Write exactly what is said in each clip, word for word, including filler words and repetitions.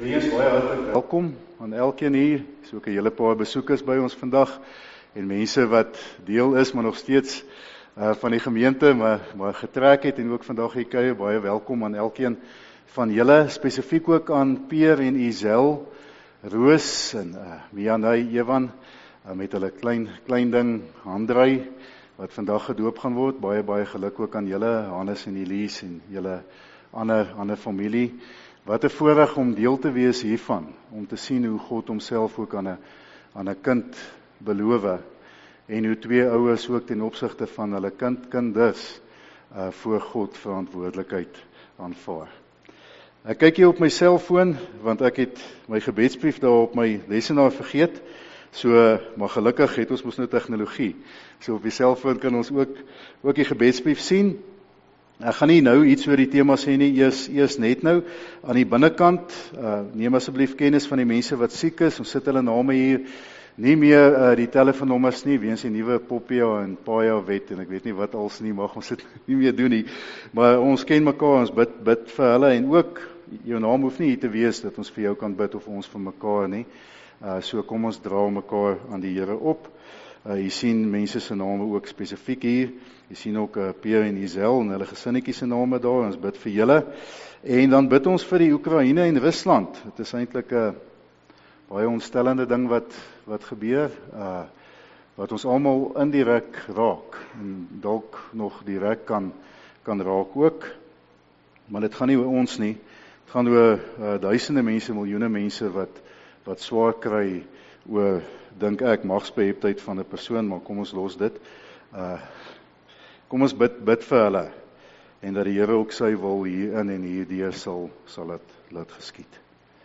Wees baie hartlik welkom aan elkeen hier. Dis ook 'n hele paar besoekers by ons vandag en mense wat deel is, maar nog steeds uh, van die gemeente, maar, maar getrek het en ook vandag hier kuier. Baie welkom aan elkeen van julle, spesifiek ook aan Peer en Isel, Roos en uh, Mianay, Ewan, uh, met hulle klein, klein ding, Handrey, wat vandag gedoop gaan word. Baie, baie geluk ook aan julle, Hannes en Elise en julle ander, ander familie. Wat 'n voorreg om deel te wees hiervan, om te sien hoe God homself ook aan 'n aan 'n kind beloof en hoe twee ouers ook ten opsigte van hulle kind kinders uh, voor God verantwoordelikheid aanvaar. Ek kyk hier op my selfoon want ek het my gebedsbrief daar op my lesenaar vergeet. So maar gelukkig het ons mos nou tegnologie. So op die selfoon kan ons ook ook die gebedsbrief sien. Ek gaan nie nou iets oor die tema sê nie, eers, eers net nou, aan die binnekant, uh, neem asseblief kennis van die mense wat siek is, ons sit hulle name hier, nie meer uh, die telefoonnommers nie, weens die nuwe Popia en Paya wet, en ek weet nie wat als nie, mag ons dit nie meer doen nie, maar ons ken mekaar, ons bid, bid vir hulle, en ook, jou naam hoef nie hier te wees, dat ons vir jou kan bid, of ons vir mekaar nie, uh, so kom ons dra mekaar aan die Here op. Uh, jy sien mense se name ook spesifiek hier. Jy sien ook uh, Peer en Isel en hulle gesinnetjies se name daar. Ons bid vir julle. En dan bid ons vir die Oekraïne en Rusland. Dit is eintlik 'n uh, baie ontstellende ding wat wat gebeur. Uh, wat ons almal indirek raak en dalk nog direk kan kan raak ook. Maar dit gaan nie oor ons nie. Dit gaan oor uh, duisende mense, miljoene mense wat wat swaar kry oor, dink ek, magsbeheptheid van 'n persoon, maar kom ons los dit. Uh, kom ons bid, bid vir hulle, en dat die Here ook sy wil hierin en hierdeur sal, sal het, laat geskied.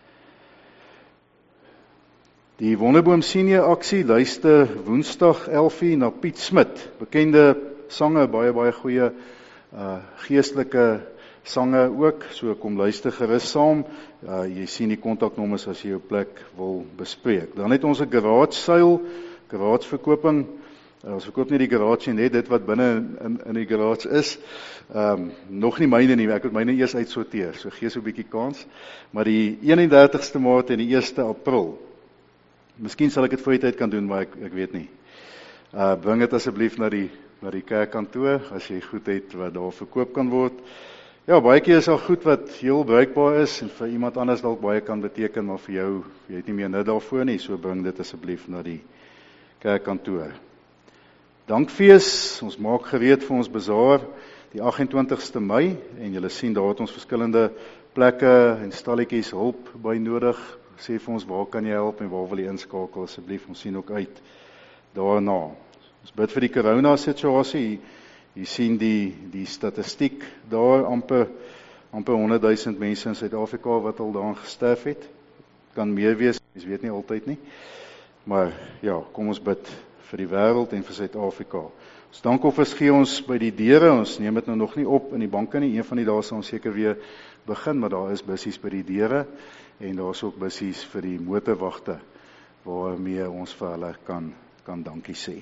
Die Wonderboom Senior Aksie luister Woensdag elf uur na Piet Smit, bekende sanger, baie baie goeie uh, geestelike sange ook, so kom luister gerus saam. Uh, jy sien die kontaknommers as jy jou plek wil bespreek. Dan het ons 'n garage sale, garage verkoping. Uh, ons verkoop nie die garage net dit wat binne in in die garage is. Um, nog nie myne nie, ek het myne eers uitsorteer. So gee so 'n bietjie kans. Maar die eenendertigste Maart en die eerste April. Miskien sal ek dit voor die tyd kan doen, maar ek ek weet nie. Uh, bring dit asseblief na die na die kerkkantoor as jy goed het wat daar verkoop kan word. Ja, baie keer is daar goed wat heel bruikbaar is en vir iemand anders dalk baie kan beteken, maar vir jou, jy het nie meer nut daarvoor nie, so bring dit asseblief na die kerkkantoor. Dankfees, ons maak gereed vir ons bazaar, die agt en twintigste Mei, en julle sien daar het ons verskillende plekke en stalletjies hulp by nodig. Sê vir ons, waar kan jy help en waar wil jy inskakel, asseblief, ons sien ook uit daarna. Ons bid vir die corona situasie. Jy sien die die statistiek daar, amper amper honderd duisend mense in Suid-Afrika wat al daaraan gesterf het. Kan meer wees, mens weet nie altyd nie. Maar ja, kom ons bid vir die wêreld en vir Suid-Afrika. Ons dankoffers gee ons by die deure, ons neem dit nou nog nie op in die banke nie. Een van die dae sal ons seker weer begin, maar daar is bussies by die deure en daar is ook bussies vir die motorwagte waarmee ons vir hulle kan kan dankie sê.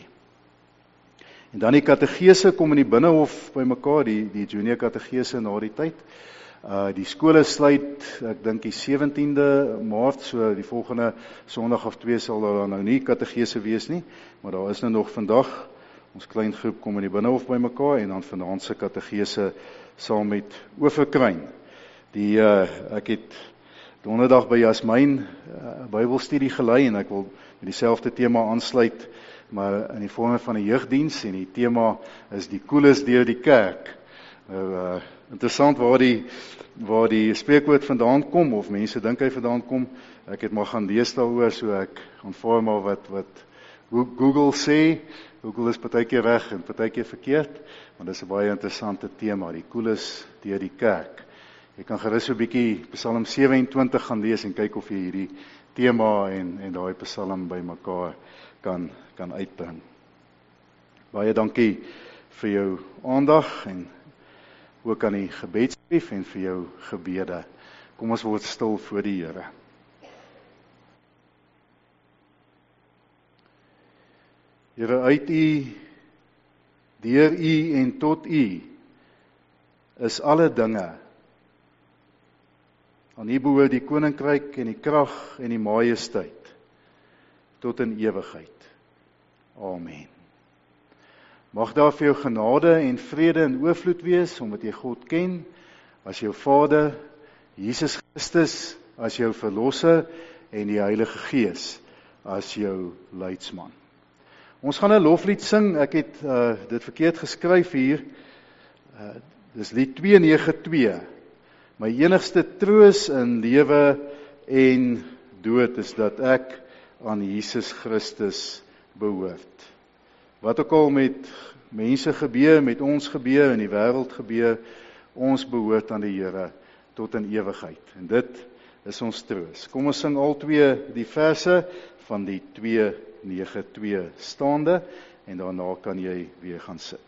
En dan die kategese kom in die binnehof by mekaar, die, die junior kategese na die tyd. Uh, die skole sluit, ek dink die sewentiende Maart, so die volgende Sondag of twee sal daar nou nie kategese wees nie, maar daar is nou nog vandag, ons klein groep kom in die binnehof by mekaar, en dan vanaand se kategese saam met Oeverkruin. Die, uh, ek het donderdag by Jasmyn uh, Bybelstudie gelei, en ek wil met dieselfde tema aansluit, maar in die vorme van 'n jeugdiens, en die tema is die koeles deur die kerk. Nou, uh, interessant waar die, waar die spreekwoord vandaan kom, of mense dink hy vandaan kom, ek het maar gaan lees daaroor, so ek aanvaar maar wat, wat Google sê. Google is partykeer reg en partykeer verkeerd, maar dit is 'n baie interessante tema, die koeles deur die kerk. Jy kan gerus so 'n bietjie Psalm sewe en twintig gaan lees en kyk of jy hierdie tema en, en daai Psalm by mekaar kan, kan uitbring. Baie dankie vir jou aandag en ook aan die gebedsbrief en vir jou gebede. Kom ons word stil voor die Here. Here, uit U, deur U en tot U is alle dinge. Aan U behoort die koninkryk en die krag en die majesteit tot in ewigheid. Amen. Mag daar vir jou genade en vrede en oorvloed wees, omdat jy God ken, as jou Vader, Jesus Christus, as jou Verlosser, en die Heilige Gees, as jou leidsman. Ons gaan 'n loflied sing, ek het uh, dit verkeerd geskryf hier, uh, dis lied twee nege twee, my enigste troos in lewe en dood is dat ek aan Jesus Christus behoort. Wat ook al met mense gebeur, met ons gebeur, in die wêreld gebeur, ons behoort aan die Here tot in ewigheid. En dit is ons troos. Kom ons sing al twee die verse van die twee nege twee staande, en daarna kan jy weer gaan sit.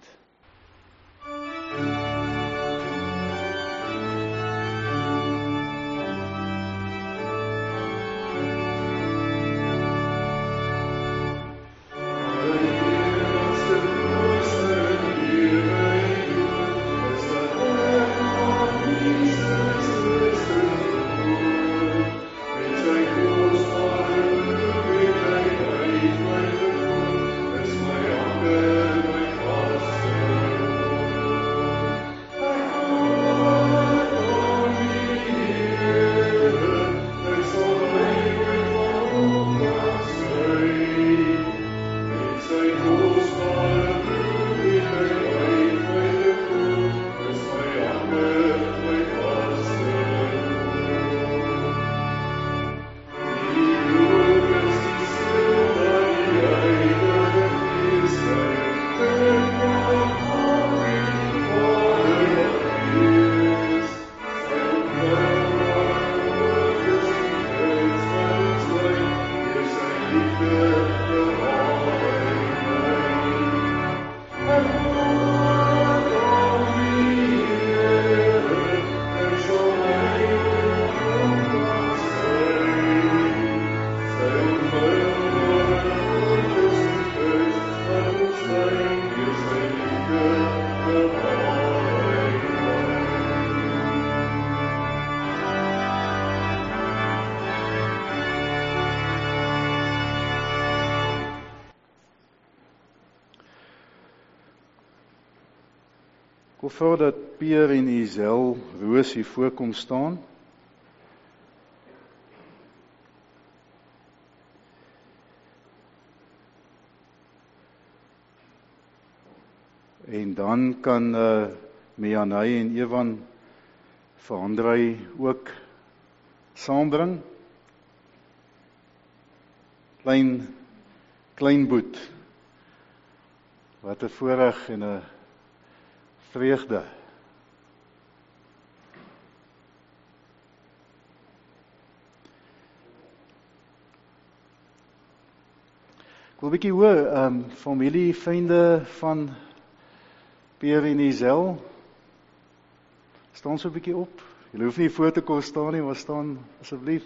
Ek wil vra dat Pierre en Isel Roos hier voorkom staan. En dan kan uh, Mianay en Evan vir Andrei ook saambring. Klein, klein boet. Wat 'n voorreg en 'n vreugde. Ek wil 'n bietjie hoor, um, familie, vriende van Pierre en Isel, staan so 'n bietjie op. Julle hoef nie voor te kom staan nie, maar staan asseblief.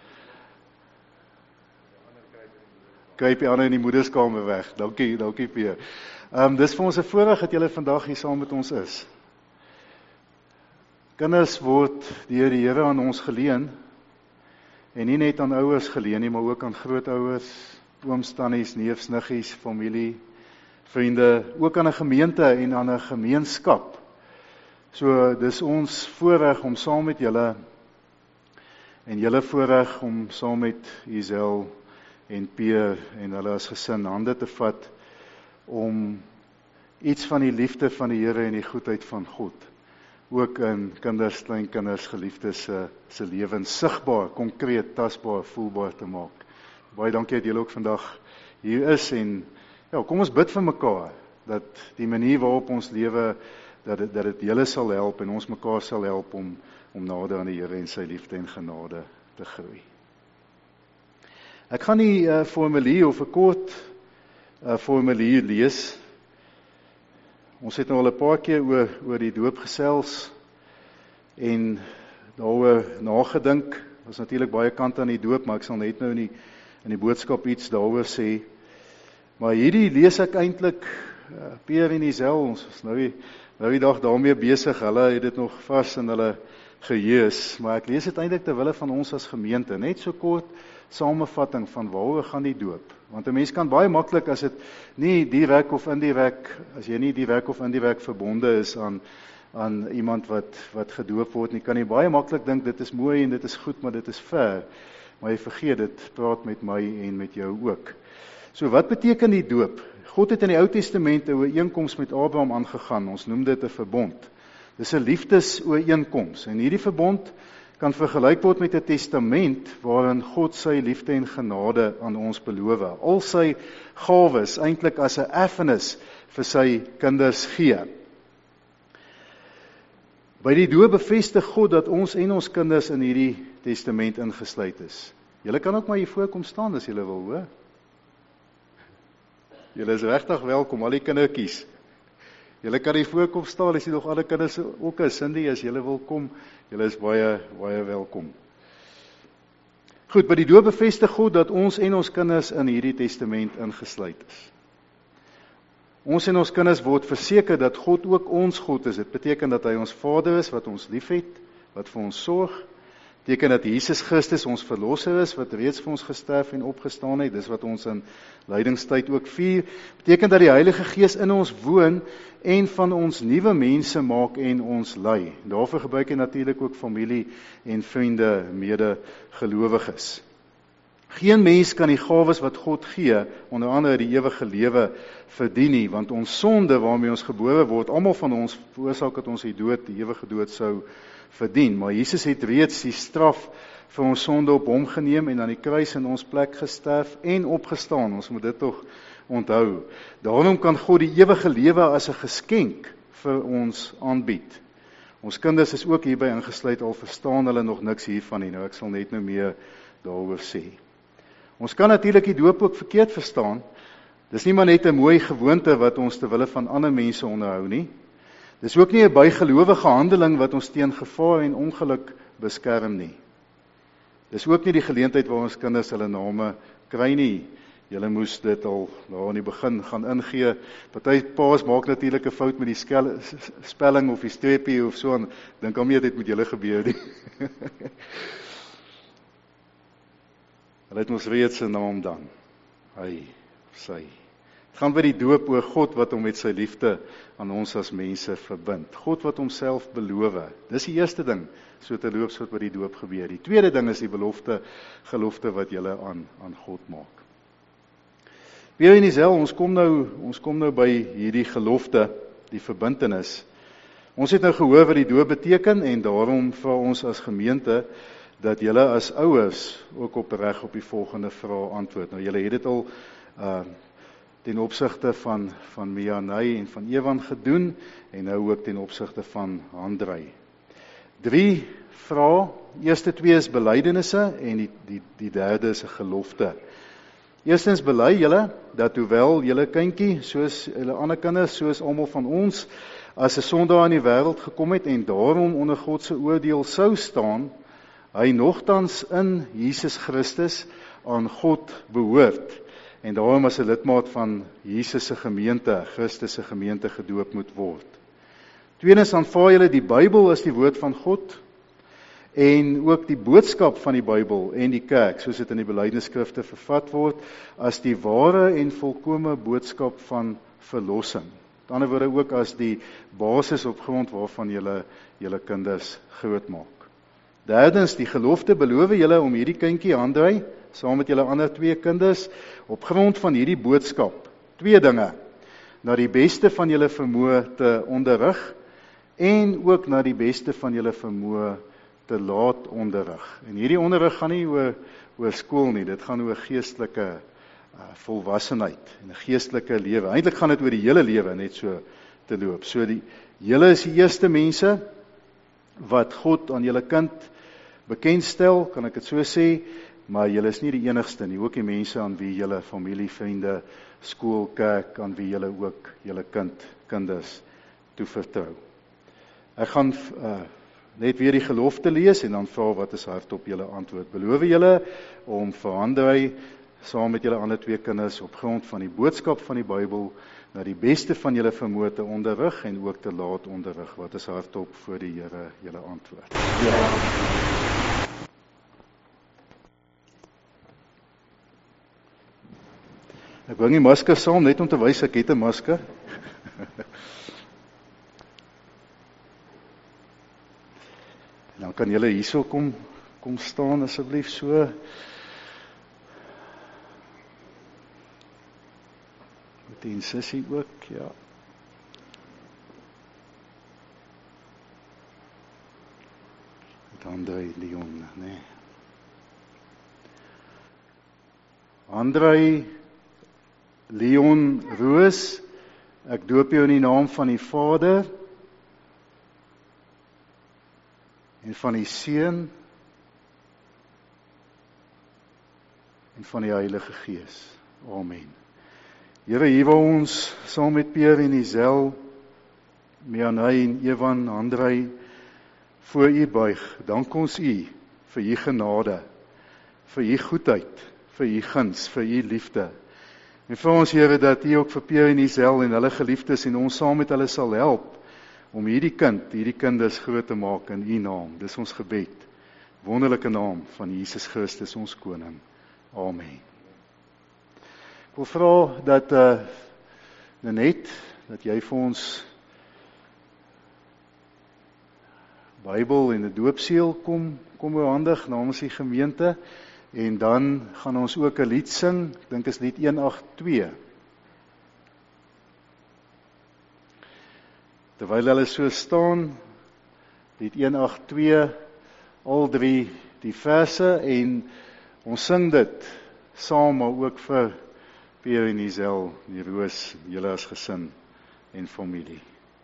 Kyk die ander in die moederskamer weg. Dankie, dankie Pierre. Um, dis vir ons 'n voorreg dat julle vandag hier saam met ons is. Kinders word deur die Here aan ons geleen, en nie net aan ouers geleen nie, maar ook aan grootouers, ooms, tannies, neefs, niggies, familie, vriende, ook aan 'n gemeente en aan 'n gemeenskap. So dis ons voorreg om saam met julle, en julle voorreg om saam met Isel en Pierre en hulle as gesin hande te vat, om iets van die liefde van die Here en die goedheid van God ook in kinders, kleinkinders, geliefdes se se lewens sigbaar, konkreet, tasbaar, voelbaar te maak. Baie dankie dat julle ook vandag hier is, en ja, kom ons bid vir mekaar dat die manier waarop ons lewe, dat dit dat dit julle sal help en ons mekaar sal help om om nader aan die Here en sy liefde en genade te groei. Ek gaan die uh, formulier of 'n kort uh, formulier lees. Ons het nou al 'n paar keer oor oor die doop gesels en daaroor nagedink. Was natuurlik baie kante aan die doop, maar ek sal net nou in die in die boodskap iets daaroor sê. Maar hierdie lees ek eintlik uh, Pierre en Isel, ons is nou die nou die dag daarmee besig. Hulle het dit nog vas in hulle geheus, maar ek lees dit eintlik ter wille van ons as gemeente, net so kort samevatting van waaroor gaan die doop. Want 'n mens kan baie maklik, as dit nie direk of indirek, as jy nie direk of indirek verbonde is aan aan iemand wat wat gedoop word nie, kan jy baie maklik dink dit is mooi en dit is goed, maar dit is ver. Maar jy vergeet dit praat met my en met jou ook. So wat beteken die doop? God het in die Ou Testament 'n ooreenkoms met Abraham aangegaan. Ons noem dit 'n verbond. Dis 'n liefdesooreenkoms en hierdie verbond kan vergelyk word met 'n testament waarin God sy liefde en genade aan ons beloof. Al sy gawes eintlik as 'n erfenis vir sy kinders gee. By die doop bevestig God dat ons en ons kinders in hierdie testament ingesluit is. Julle kan ook maar hier voorkom staan as julle wil, hoor. Julle is regtig welkom, al die kindertjies. Julle kan hier voorkom staan, as jy nog alle kinders ook is, Cindy, as julle wil kom, julle is baie, baie welkom. Goed, by die doop bevestig God dat ons en ons kinders in hierdie testament ingesluit is. Ons en ons kinders word verseker dat God ook ons God is. Dit beteken dat hy ons Vader is, wat ons liefhet, wat vir ons sorg. Dit beteken dat Jesus Christus ons verlosser is, wat reeds vir ons gesterf en opgestaan het. Dis wat ons in lydingstyd ook vier. Dit beteken dat die Heilige Gees in ons woon en van ons nuwe mense maak en ons lei. Daarvoor gebruik hy natuurlik ook familie en vriende, medegelowiges. Geen mens kan die gawes wat God gee, onder andere die ewige lewe, verdien nie, want ons sonde waarmee ons gebore word, almal van ons veroorsaak dat ons die dood, die ewige dood sou verdien. Maar Jesus het reeds die straf vir ons sonde op hom geneem en aan die kruis in ons plek gesterf en opgestaan. Ons moet dit tog onthou. Daarom kan God die ewige lewe as 'n geskenk vir ons aanbied. Ons kinders is ook hierby ingesluit, al verstaan hulle nog niks hiervan nie. Nou ek sal net nou meer daaroor sê. Ons kan natuurlik die doop ook verkeerd verstaan. Dis nie maar net 'n mooi gewoonte wat ons ter wille van ander mense onderhou nie. Dis ook nie 'n bygelowige handeling wat ons teen gevaar en ongeluk beskerm nie. Dis ook nie die geleentheid waar ons kinders hulle name kry nie. Julle moes dit al daar in die begin gaan ingee. Party paas maak natuurlik 'n fout met die skel, spelling of die streepie of so, en dink hom nie dit met julle gebeur nie. Hulle het ons reeds 'n naam dan. Hy, sy. Het gaan by die doop oor God wat hom met sy liefde aan ons as mense verbind. God wat homself beloof. Dis die eerste ding, so te loops wat by die doop gebeur. Die tweede ding is die belofte, gelofte wat julle aan, aan God maak. Weer in dieselfde, ons kom nou, ons kom nou by hierdie gelofte, die verbintenis. Ons het nou gehoor wat die doop beteken en daarom vir ons as gemeente dat julle as ouers ook opreg op die volgende vraag antwoord. Nou julle het dit al uh, ten opsigte van van Mianay en van Ewan gedoen en nou ook ten opsigte van Andrei. Drie vrae, eerste twee is belydenisse en die die die derde is 'n gelofte. Eerstens bely julle dat hoewel julle kindjie soos julle ander kinders soos almal van ons as 'n sondaar in die wêreld gekom het en daarom onder God se oordeel sou staan, hy nogtans in Jesus Christus aan God behoort en daarom as 'n lidmaat van Jesus se gemeente, Christus se gemeente gedoop moet word. Tweedens aanvaar julle die Bybel as die woord van God en ook die boodskap van die Bybel en die kerk, soos dit in die belydenisskrifte vervat word, as die ware en volkome boodskap van verlossing. Met ander woorde ook as die basis op grond waarvan julle julle kinders grootmaak. Derdens, die gelofte beloof julle om hierdie kindjie Andrei, saam met julle ander twee kinders, op grond van hierdie boodskap, twee dinge, na die beste van julle vermoë te onderrig, en ook na die beste van julle vermoë te laat onderrig. En hierdie onderrig gaan nie oor, oor skool nie, dit gaan oor geestelike uh, volwassenheid, en 'n geestelike lewe. Eintlik gaan dit oor die hele lewe, net so te loop. So die, julle is die eerste mense, wat God aan julle kind bekendstel, kan ek dit so sê, maar julle is nie die enigste nie, ook die mense aan wie julle familie, vriende, skool, kerk, aan wie julle ook julle kind, kinders toevertrou. Ek gaan uh, net weer die gelofte lees en dan vra wat is hardop julle antwoord. Beloof julle om vir Andrei saam met julle ander twee kinders op grond van die boodskap van die Bybel na die beste van julle vermoë te onderrig en ook te laat onderrig. Wat is hardop voor die Here julle antwoord? Ja. Ek bring die masker saam net om te wys ek het 'n masker. Dan kan julle hierso kom kom staan asseblief so. En sussie ook, ja. Met André Leon, nee. André Leon Roos, ek doop jou in die naam van die Vader en van die Seun en van die Heilige Gees. Amen. Here, hier waar ons saam met Pierre en Isel, Mianay en Evan, André, voor U buig, dank ons U vir U genade, vir U goedheid, vir U guns, vir U liefde. En vir ons, Here, dat U ook vir Pierre en Isel en hulle geliefdes en ons saam met hulle sal help om hierdie kind, hierdie kinders groot te maak in U naam. Dis ons gebed. Wonderlike naam van Jesus Christus, ons koning. Amen. Ek wil vra dat uh, Nenet, dat jy vir ons Bybel en 'n doopseël kom kom oorhandig namens die gemeente en dan gaan ons ook 'n lied sing. Ek dink is lied een agt twee. Terwyl hulle so staan, lied een agt twee, al drie die verse en ons sing dit saam maar ook vir Pierre en Isel, die Roos, julle as gesin en familie.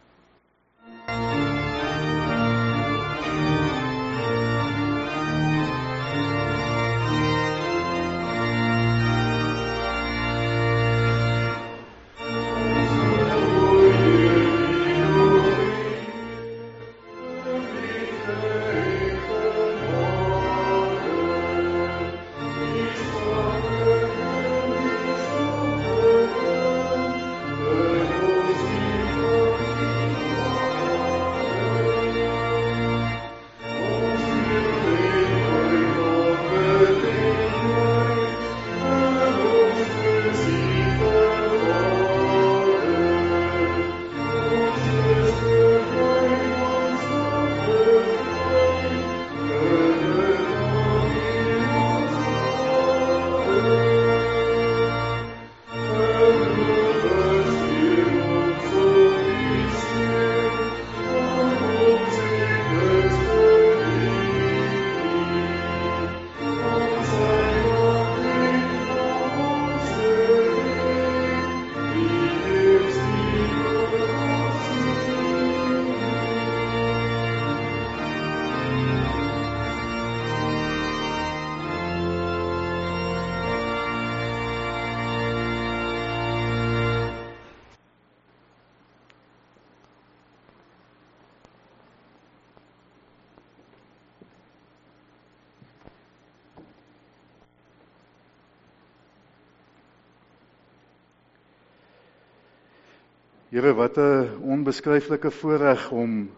Here, wat 'n onbeskryflike voorreg om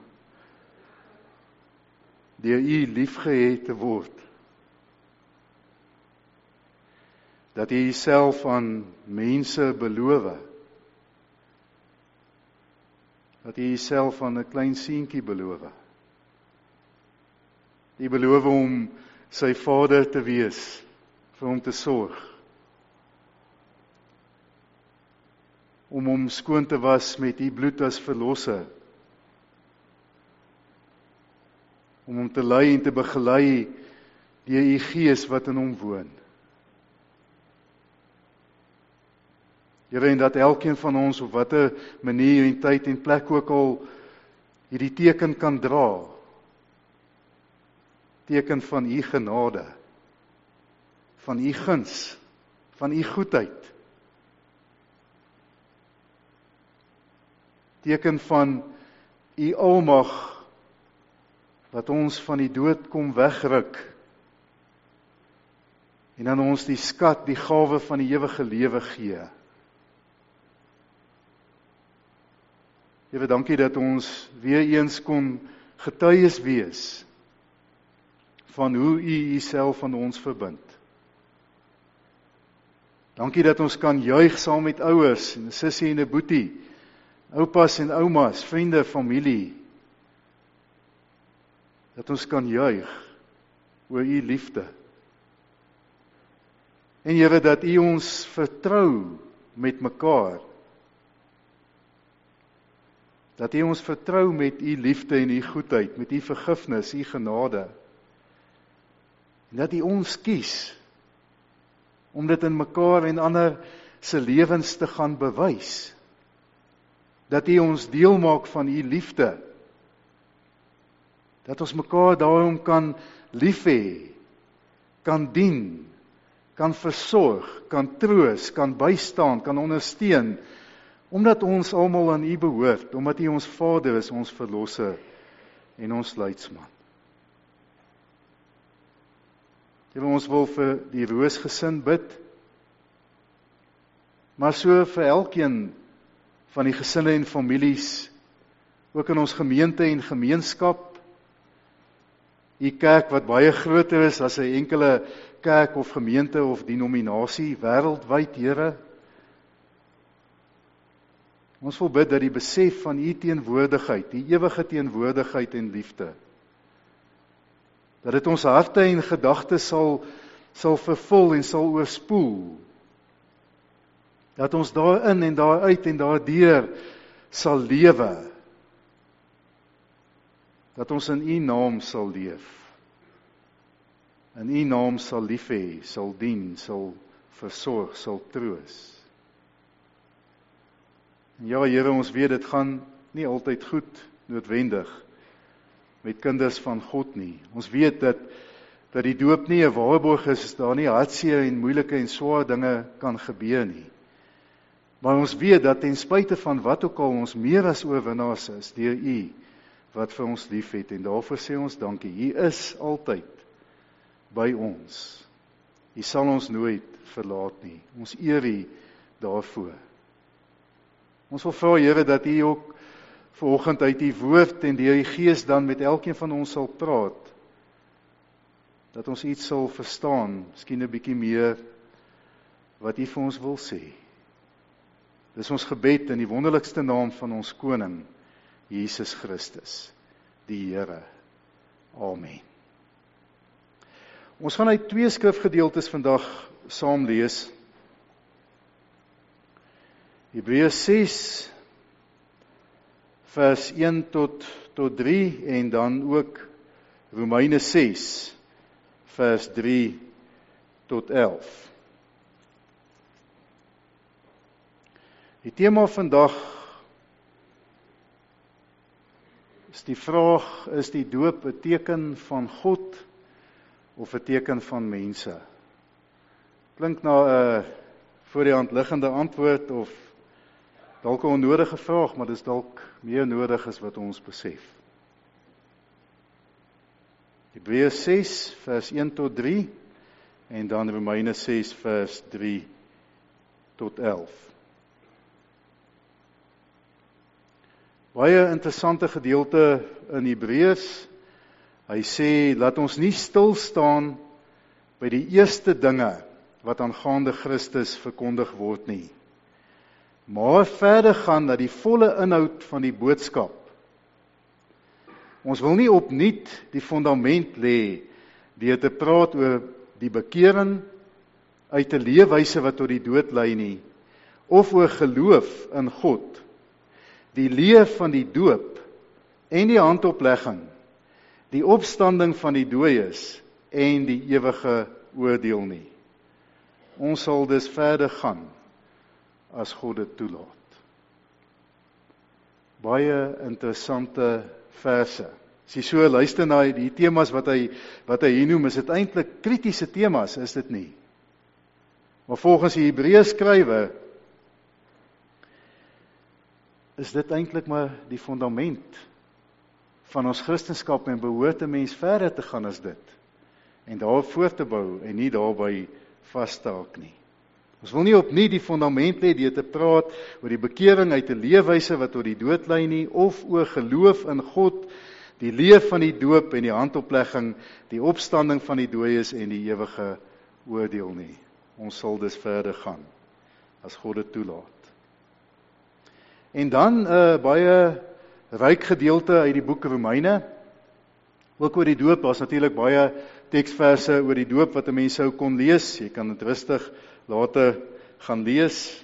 deur U liefgehad te word. Dat U Uself aan mense beloof. Dat U Uself aan 'n klein seentjie beloof. U beloof om sy vader te wees, vir hom te sorg. Om hom skoon te was met U bloed as verlosser. Om hom te lei en te begelei deur U Gees wat in hom woon. Here, en dat elkeen van ons op watter manier en tyd en plek ook al hierdie teken kan dra. Teken van U genade, van U guns, van U goedheid. Teken van U almag, wat ons van die dood kom wegruk. en aan ons die skat, die gawe van die ewige lewe gee. Here, dankie dat ons weer eens kon getuies wees van hoe U Uself aan ons verbind. Dankie dat ons kan juig saam met ouers en 'n sussie en 'n boetie, oupas en oumas, vriende, familie. Dat ons kan juig oor U liefde. En Here, dat U ons vertrou met mekaar. Dat U ons vertrou met U liefde en U goedheid, met U vergifnis, U genade. En dat U ons kies om dit in mekaar en ander se lewens te gaan bewys. Dat U ons deel maak van U liefde. Dat ons mekaar daarom kan lief hê, kan dien, kan versorg, kan troos, kan bystaan, kan ondersteun, omdat ons almal aan U behoort, omdat U ons Vader is, ons verlosser en ons leidsman. Here, ons wil vir die Roos gesin bid, maar so vir elkeen van die gesinne en families, ook in ons gemeente en gemeenskap, U kerk wat baie groter is as 'n enkele kerk of gemeente of denominasie wêreldwyd, Here. Ons wil bid dat die besef van U teenwoordigheid, die ewige teenwoordigheid en liefde, dat dit ons harte en gedagtes sal, sal vervul en sal oorspoel. Dat ons daarin en daaruit en daardeur sal lewe. Dat ons in U naam sal leef. In U naam sal lief hê, sal dien, sal versorg, sal troos. En ja, Here, ons weet dit gaan nie altyd goed noodwendig met kinders van God nie. Ons weet dat dat die doop nie 'n waarborg is, is daar nie hartseer en moeilike en swaar dinge kan gebeur nie. Maar ons weet dat ten spyte van wat ook al ons meer as oorwinnaars is deur U wat vir ons lief het, en daarvoor sê ons dankie. U is altyd by ons. U sal ons nooit verlaat nie. Ons eer U daarvoor. Ons wil vra, Here, dat U ook vanoggend uit U woord en deur U Gees dan met elkeen van ons sal praat. Dat ons iets sal verstaan, miskien 'n bietjie meer wat U vir ons wil sê. Dis ons gebed in die wonderlikste naam van ons koning, Jesus Christus, die Here. Amen. Ons gaan uit twee skrifgedeeltes vandag saam lees. Hebreërs ses vers een tot tot drie en dan ook Romeine ses vers drie tot elf. Die tema vandag is die vraag, is die doop 'n teken van God of 'n teken van mense? Klink na 'n voor die hand liggende antwoord of dalk 'n onnodige vraag, maar dis dalk meer nodig as wat ons besef. Hebreërs ses vers een tot drie en dan Romeine ses vers drie tot elf. Baie interessante gedeelte in Hebreërs. Hy sê, laat ons nie stil staan by die eerste dinge wat aangaande Christus verkondig word nie, maar verder gaan na die volle inhoud van die boodskap. Ons wil nie opnuut die fundament lê deur te praat oor die bekering uit 'n leefwyse wat tot die dood lei nie, of oor geloof in God, die leer van die doop en die handoplegging, die opstanding van die dooies en die ewige oordeel nie. Ons sal dus verder gaan as God dit toelaat. Baie interessante verse. As jy so luister na die temas wat hy wat hy hier noem, is dit eintlik kritiese temas, is dit nie? Maar volgens die Hebreërs skrywer is dit eintlik maar die fundament van ons Christendom en behoort 'n mens verder te gaan as dit. en daar voort te bou en nie daarby vas te haak nie. Ons wil nie opnuut die fondament lê deur te praat oor die bekering uit 'n leefwyse wat tot die dood lei nie, of oor geloof in God, die leef van die doop en die handoplegging, die opstanding van die dooies en die ewige oordeel nie. Ons sal dus verder gaan, as God dit toelaat. En dan 'n uh, baie ryk gedeelte uit die boek Romeine, ook oor die doop. Daar's natuurlik baie teksverse oor die doop wat 'n mens sou kon lees. Jy kan dit rustig later gaan lees.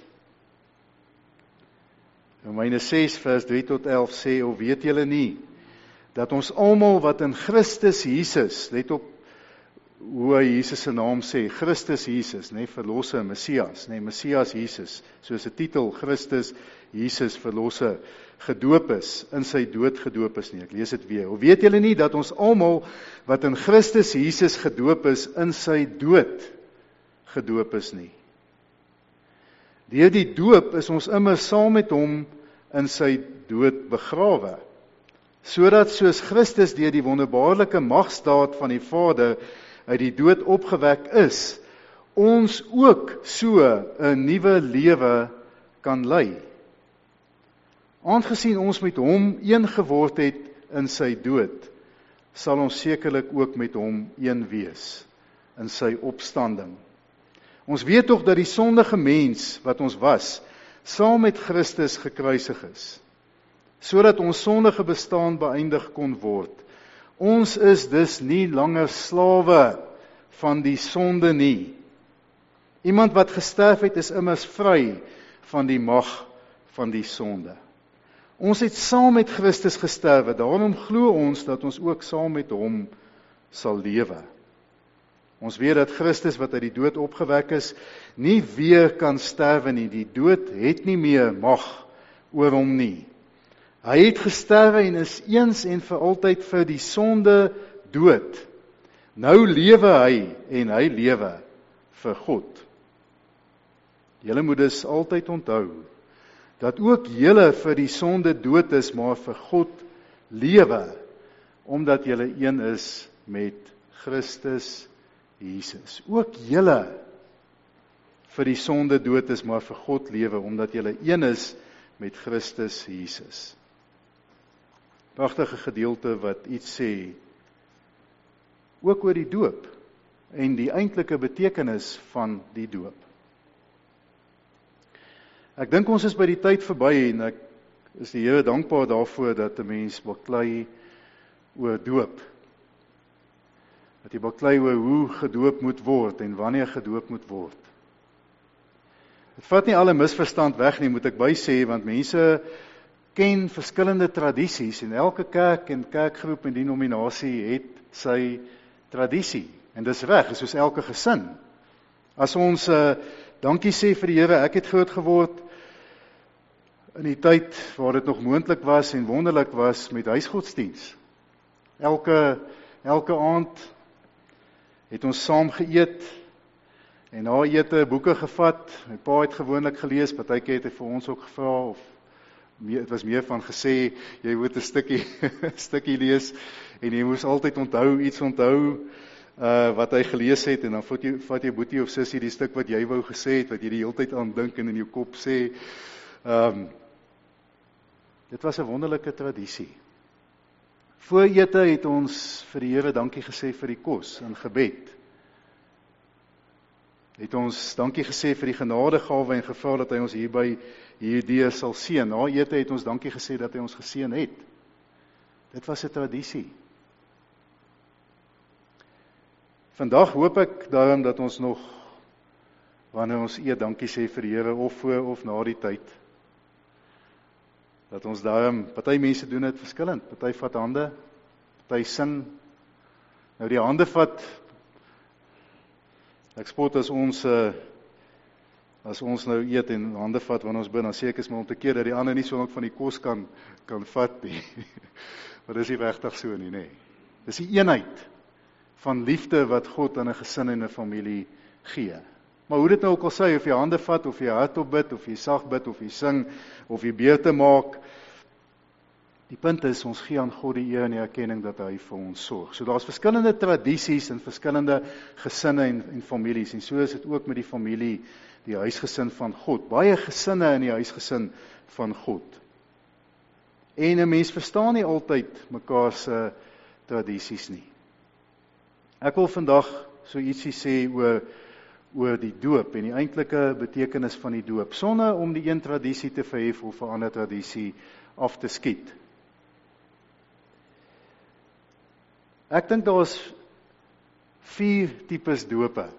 Romeine ses vers drie tot elf sê, of weet julle nie, dat ons almal wat in Christus Jesus, let op hoe hy Jesus se naam sê, Christus Jesus, nee, verlosser, Messias, nee, Messias Jesus, soos 'n titel, Christus Jesus verlosser, gedoop is, in sy dood gedoop is nie. Ek lees dit weer. Of weet julle nie dat ons almal wat in Christus Jesus gedoop is, in sy dood gedoop is nie. Deur die doop is ons immer saam met hom in sy dood begrawe, sodat soos Christus deur die wonderbaarlike magsdaad van die Vader uit die dood opgewek is, ons ook so 'n nuwe lewe kan lei. Aangesien ons met hom een geword het in sy dood, sal ons sekerlik ook met hom een wees in sy opstanding. Ons weet tog dat die sondige mens wat ons was, saam met Christus gekruisig is, sodat ons sondige bestaan beëindig kon word. Ons is dus nie langer slawe van die sonde nie. Iemand wat gesterf het is immers vry van die mag van die sonde. Ons het saam met Christus gesterwe, daarom glo ons dat ons ook saam met hom sal lewe. Ons weet dat Christus wat uit die dood opgewek is, nie weer kan sterwe nie. Die dood het nie meer mag oor hom nie. Hy het gesterwe en is eens en vir altyd vir die sonde dood. Nou lewe hy en hy lewe vir God. Julle moet dus altyd onthou dat ook julle vir die sonde dood is, maar vir God lewe, omdat julle een is met Christus Jesus. Ook julle vir die sonde dood is, maar vir God lewe, omdat julle een is met Christus Jesus. Pragtige gedeelte wat iets sê, ook oor die doop, en die eintlike betekenis van die doop. Ek dink ons is by die tyd verby, en ek is die Here dankbaar daarvoor, dat 'n mens baklei oor doop. Dat jy baklei oor hoe gedoop moet word, en wanneer gedoop moet word. Het vat nie alle misverstand weg nie, moet ek by sê, want mense ken verskillende tradisies, en elke kerk en kerkgroep en denominasie het sy tradisie, en dis reg, is soos elke gesin. As ons uh, dankie sê vir die Here, ek het groot geword in die tyd waar dit nog moontlik was en wonderlik was met huisgodsdiens. Elke, elke aand het ons saam geëet, en na ete boeke gevat, my pa het gewoonlik gelees, partykeer het hy vir ons ook gevra, of meer, het was meer van gesê, jy moet 'n stukkie, stukkie lees, en jy moes altyd onthou, iets onthou, uh, wat hy gelees het, en dan vat jy, vat jy boetie of sussie die stuk wat jy wou gesê het, wat jy die hele tyd aan dink en in jou kop sê. Um, dit was 'n wonderlike tradisie. Voor ete het ons vir die Here dankie gesê vir die kos en gebed. Het ons dankie gesê vir die genadegawe en gevra dat hy ons hierby hierdeur sal seën. Na ete het ons dankie gesê dat hy ons geseën het. Dit was 'n tradisie. Vandag hoop ek daarom dat ons nog, wanneer ons eet, dankie sê vir die Here, of voor of na die tyd, dat ons daarom, party mense doen dit verskillend, party vat hande, party sing. Nou die hande vat, ek spot as ons uh, as ons nou eet en hande vat wanneer ons bid, dan sê ek is maar om te keer dat die ander nie so lank van die kos kan kan vat nie. Maar dis nie regtig so nie, nê. Dis die eenheid van liefde wat God aan 'n gesin en 'n familie gee. Maar hoe dit nou ook al sê, of jy hande vat, of jy hardop bid, of jy sag bid, of jy sing, of jy beurte maak, Die punt is, ons gee aan God die eer en die erkenning dat hy vir ons sorg. So daar's verskillende tradisies in verskillende gesinne en, en families, en so is dit ook met die familie, die huisgesin van God. Baie gesinne in die huisgesin van God. En 'n mens verstaan nie altyd mekaar se tradisies nie. Ek wil vandag so ietsie sê oor oor die doop en die eintlike betekenis van die doop, sonder om die een tradisie te verhef of 'n ander tradisie af te skiet. Ek dink daar is vier tipes dope.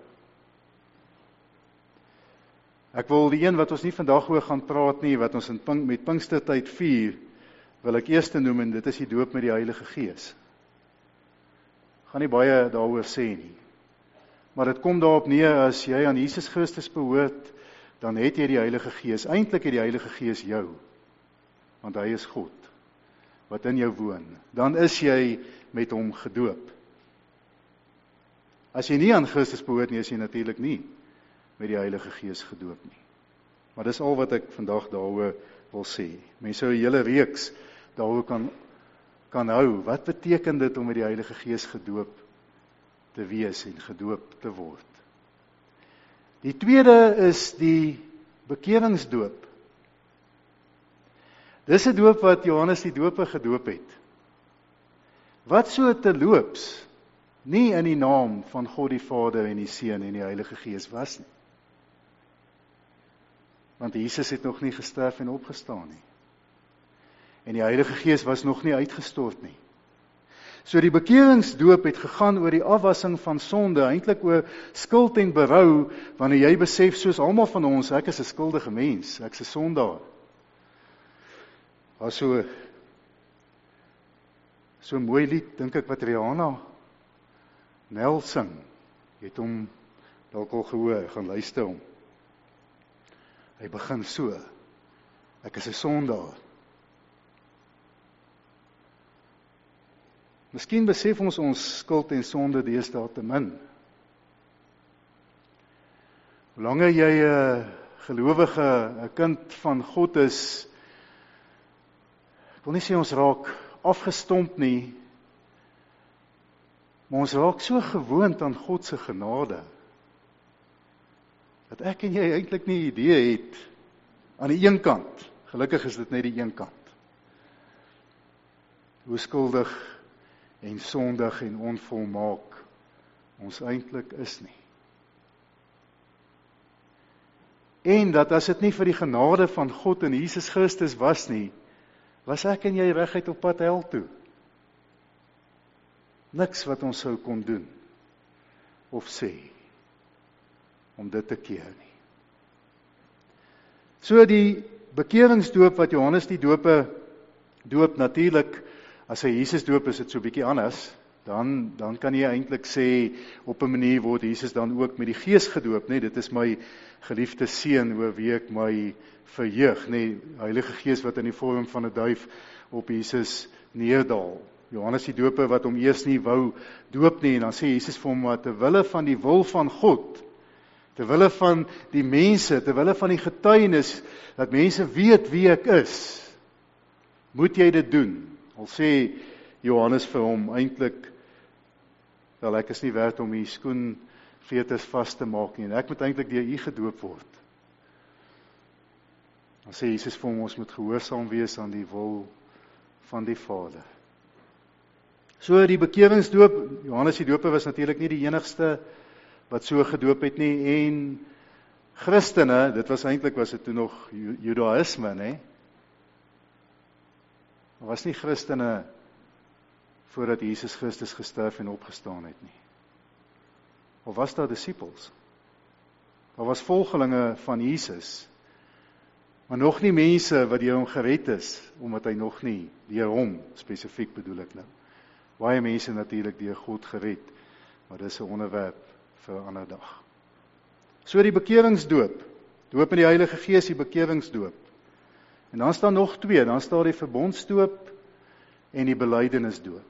Ek wil die een wat ons nie vandag oor gaan praat nie, wat ons in Pink, met Pinkstertyd vier, wil ek eers noem, en dit is die doop met die Heilige Gees. Ek gaan nie baie daaroor sê nie. Maar dit kom daarop neer, as jy aan Jesus Christus behoort, dan het jy die Heilige Gees. Eintlik het die Heilige Gees jou, want hy is God, wat in jou woon. Dan is jy met hom gedoop. As jy nie aan Christus behoort nie, is jy natuurlik nie met die Heilige Gees gedoop nie. Maar dis al wat ek vandag daaroor wil sê. Mense sou 'n hele reeks daaroor kan, kan hou. Wat beteken dit om met die Heilige Gees gedoop te wees en gedoop te word? Die tweede is die bekeringsdoop. Dis 'n doop wat Johannes die Doper gedoop het. Wat so terloops nie in die naam van God die Vader en die Seun en die Heilige Gees was nie. Want Jesus het nog nie gesterf en opgestaan nie. En die Heilige Gees was nog nie uitgestort nie. So die bekeringsdoop het gegaan oor die afwassing van sonde, eintlik oor skuld en berou, wanneer jy besef, soos almal van ons, ek is 'n skuldige mens, ek is 'n sondaar. Daar so so 'n mooi lied, dink ek, wat Rihanna Nel sing. Jy het hom dalk al gehoor, gaan luister hom. Hy begin so, ek is 'n sondaar. Miskien besef ons ons skuld en sonde deesdae te min. Hoe langer jy 'n gelowige, 'n kind van God is, ek wil nie sê ons raak afgestomp nie, maar ons raak so gewoond aan God se genade, dat ek en jy eintlik nie idee het, aan die een kant, gelukkig is dit net die een kant, hoe skuldig en sondig en onvolmaak ons eintlik is nie. En dat as dit nie vir die genade van God en Jesus Christus was nie, was ek en jy reguit op pad hel toe. Niks wat ons sou kon doen of sê om dit te keer nie. So die bekeringsdoop wat Johannes die Doper doop, natuurlik, as hy Jesus doop is dit so 'n bietjie anders, dan, dan kan jy eintlik sê, op 'n manier word Jesus dan ook met die Gees gedoop, nee, dit is my geliefde seun, oor wie ek my verheug, nee, Heilige Gees wat in die vorm van 'n duif op Jesus neerdal. Johannes die Doper wat hom eers nie wou doop nie, en dan sê Jesus vir hom, wat terwille van die wil van God, terwille van die mense, terwille van die getuienis, dat mense weet wie ek is, moet jy dit doen. Al sê Johannes vir hom, eintlik, wel ek is nie werd om die skoenveters vas te maak nie, en ek moet eintlik deur u gedoop word. Dan sê Jesus vir hom, ons moet gehoorsaam wees aan die wil van die Vader. So die bekeringsdoop, Johannes die Doper was natuurlik nie die enigste wat so gedoop het nie, en Christene, dit was eintlik was dit toe nog Judaïsme, nee? Was nie Christene voordat Jesus Christus gesterf en opgestaan het nie. Of was daar disippels? Daar was volgelinge van Jesus, maar nog nie mense wat deur hom gered is, omdat hy nog nie, deur hom, spesifiek bedoel ek nou. Baie mense natuurlik deur God gered, maar dis 'n onderwerp vir 'n ander dag. So die bekeringsdoop, doop in die Heilige Gees, die bekeringsdoop. En dan staan nog twee, dan staan die verbondsdoop en die belydenisdoop.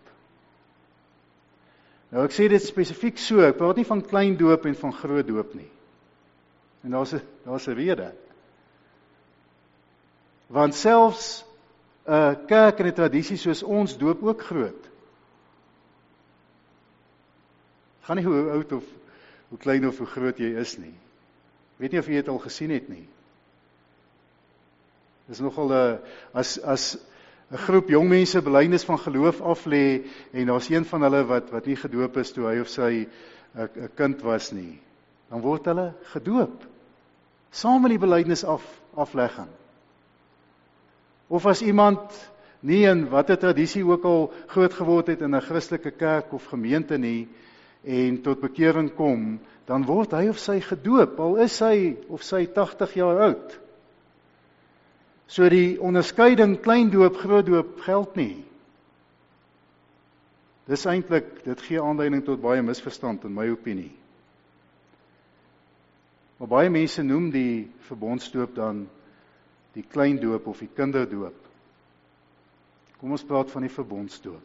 Nou ek sê dit spesifiek so, ek praat nie van klein doop en van groot doop nie. En daar's 'n daar's 'n rede. Want selfs 'n kerk en 'n tradisie soos ons doop ook groot. Gaan nie hoe oud of hoe klein of hoe groot jy is nie. Weet nie of jy dit al gesien het nie. Dis nogal 'n as as 'n groep jong mense belydenis van geloof aflê en daar's een van hulle wat wat nie gedoop is toe hy of sy 'n 'n kind was nie, dan word hulle gedoop. Saam met die belydenis af aflegging. Of as iemand nie in watter tradisie ook al groot geword het in 'n Christelike kerk of gemeente nie en tot bekering kom, dan word hy of sy gedoop, al is hy of sy tagtig jaar oud. So die onderskeiding kleindoop, grootdoop geld nie. Dis eintlik, dit gee aanleiding tot baie misverstand in my opinie. Maar baie mense noem die verbondsdoop dan die kleindoop of die kinderdoop. Kom ons praat van die verbondsdoop.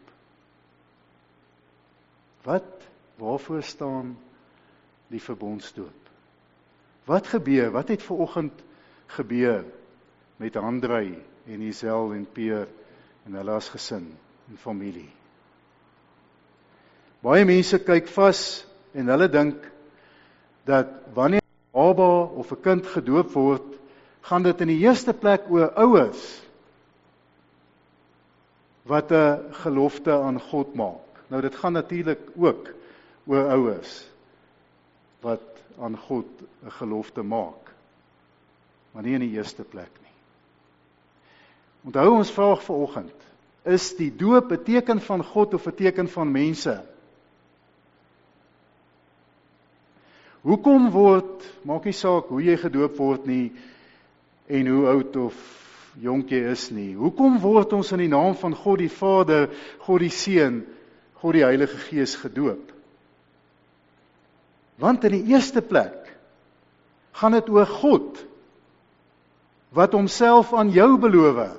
Wat, waarvoor staan die verbondsdoop? Wat gebeur, wat het vanoggend gebeur met Andrei en Isel en Peer en hulle as gesin en familie? Baie mense kyk vas en hulle dink dat wanneer 'n baba of 'n kind gedoop word, gaan dit in die eerste plek oor ouers wat 'n gelofte aan God maak. Nou dit gaan natuurlik ook oor ouers wat aan God 'n gelofte maak, maar nie in die eerste plek nie. Onthou ons vraag vanoggend, is die doop 'n teken van God of 'n teken van mense? Hoekom word, maak nie saak hoe jy gedoop word nie en hoe oud of jonk jy is nie. Hoekom word ons in die naam van God die Vader, God die Seun, God die Heilige Gees gedoop? Want in die eerste plek gaan dit oor God wat homself aan jou beloof.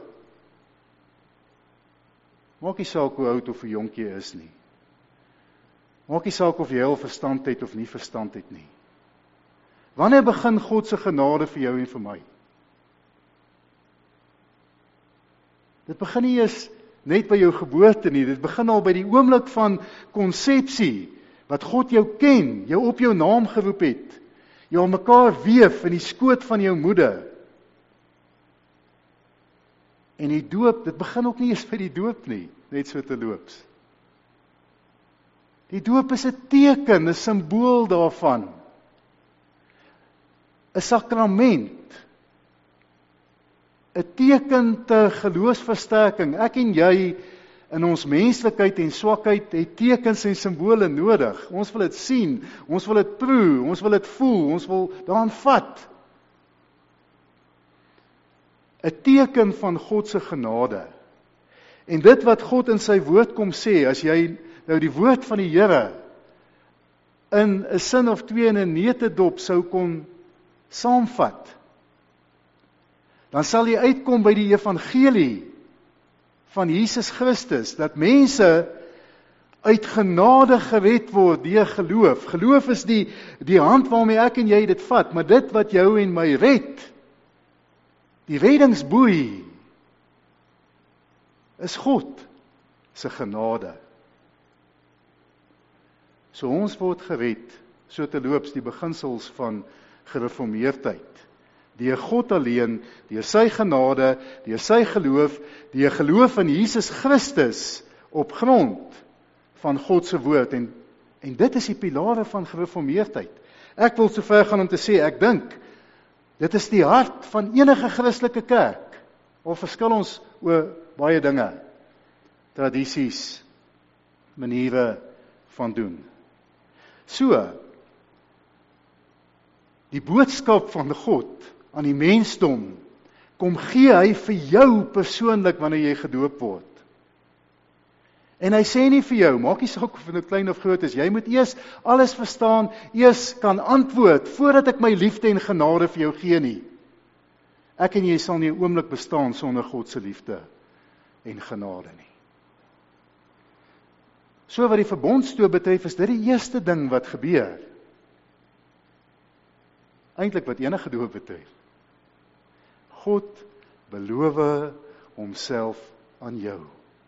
Maak nie saak hoe oud of hoe jonk jy is nie. Maak nie saak of jy al verstand het of nie verstand het nie. Wanneer begin God se genade vir jou en vir my? Dit begin nie eers net by jou geboorte nie, dit begin al by die oomblik van konsepsie, wat God jou ken, jou op jou naam geroep het, jou aan mekaar weef in die skoot van jou moeder. En die doop, dit begin ook nie eers by die doop nie, net so te loops. Die doop is 'n teken, 'n simbool daarvan. 'n sakrament. 'n teken ter geloofsversterking. Ek en jy in ons menslikheid en swakheid het tekens en simbole nodig. Ons wil dit sien, ons wil dit proe, ons wil dit voel, ons wil daaraan vat. 'n teken van God se genade. En dit wat God in sy woord kom sê, as jy nou die woord van die Here in 'n sin of twee in 'n neutedop sou kon saamvat, dan sal jy uitkom by die evangelie van Jesus Christus, dat mense uit genade gered word deur geloof. Geloof is die, die hand waarmee ek en jy dit vat, maar dit wat jou en my red, die reddingsboei, is God se genade. So ons word gered, so te loops die beginsels van gereformeerdheid. Deur God alleen, deur sy genade, deur sy geloof, deur geloof in Jesus Christus op grond van God se woord. En, en dit is die pilare van gereformeerdheid. Ek wil so ver gaan om te sê, ek dink, dit is die hart van enige Christelike kerk. Of verskil ons oor baie dinge, tradisies, maniere van doen. So, die boodskap van God aan die mensdom, kom gee hy vir jou persoonlik wanneer jy gedoop word. En hy sê nie vir jou, maak nie saak of dit klein of groot is, jy moet eers alles verstaan, eers kan antwoord, voordat ek my liefde en genade vir jou gee nie. Ek en jy sal nie 'n oomblik bestaan sonder God se liefde en genade nie. So wat die verbondsdoop betref, is dit die eerste ding wat gebeur. Eintlik wat enige doop betref. God beloof homself aan jou.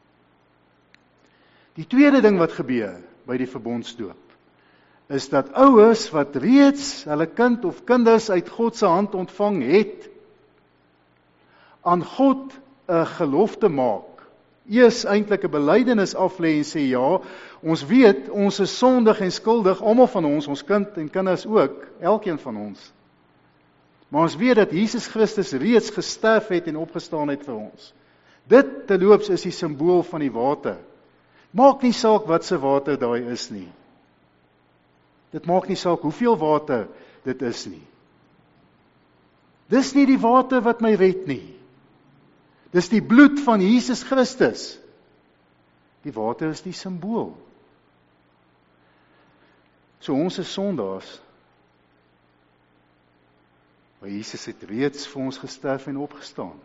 Die tweede ding wat gebeur by die verbondsdoop, is dat ouers wat reeds hulle kind of kinders uit God se hand ontvang het, aan God 'n gelofte maak. Eers eintlik 'n belydenis aflê en sê ja, ons weet ons is sondig en skuldig, almal van ons, ons kind en kinders ook, elkeen van ons. Maar ons weet dat Jesus Christus reeds gesterf het en opgestaan het vir ons. Dit terloops is die simbool van die water. Maak nie saak wat se water daai is nie. Dit maak nie saak hoeveel water dit is nie. Dis nie die water wat my red nie. Dis die bloed van Jesus Christus. Die water is die simbool. So ons is sondaars. Maar Jesus het reeds vir ons gesterf en opgestaan.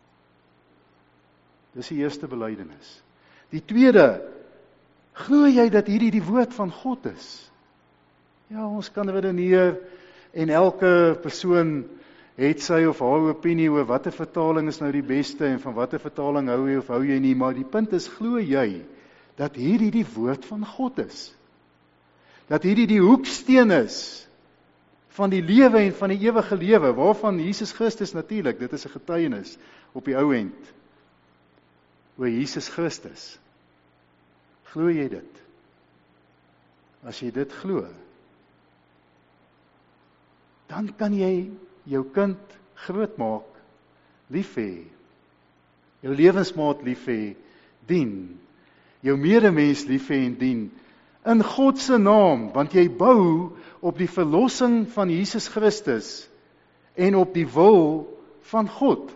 Dis die eerste belydenis. Die tweede, glo jy dat hierdie die woord van God is? Ja, ons kan redeneer en elke persoon het sy of haar opinie oor watter vertaling is nou die beste en van watter vertaling hou jy of hou jy nie, maar die punt is, glo jy dat hierdie die woord van God is? Dat hierdie die hoeksteen is van die lewe en van die ewige lewe, waarvan Jesus Christus natuurlik, dit is 'n getuienis op die ou end, oor Jesus Christus. Glo jy dit? As jy dit glo, dan kan jy jou kind grootmaak, lief hê, jou lewensmaat lief hê, dien, jou medemens lief hê en dien, in God se naam, want jy bou op die verlossing van Jesus Christus en op die wil van God.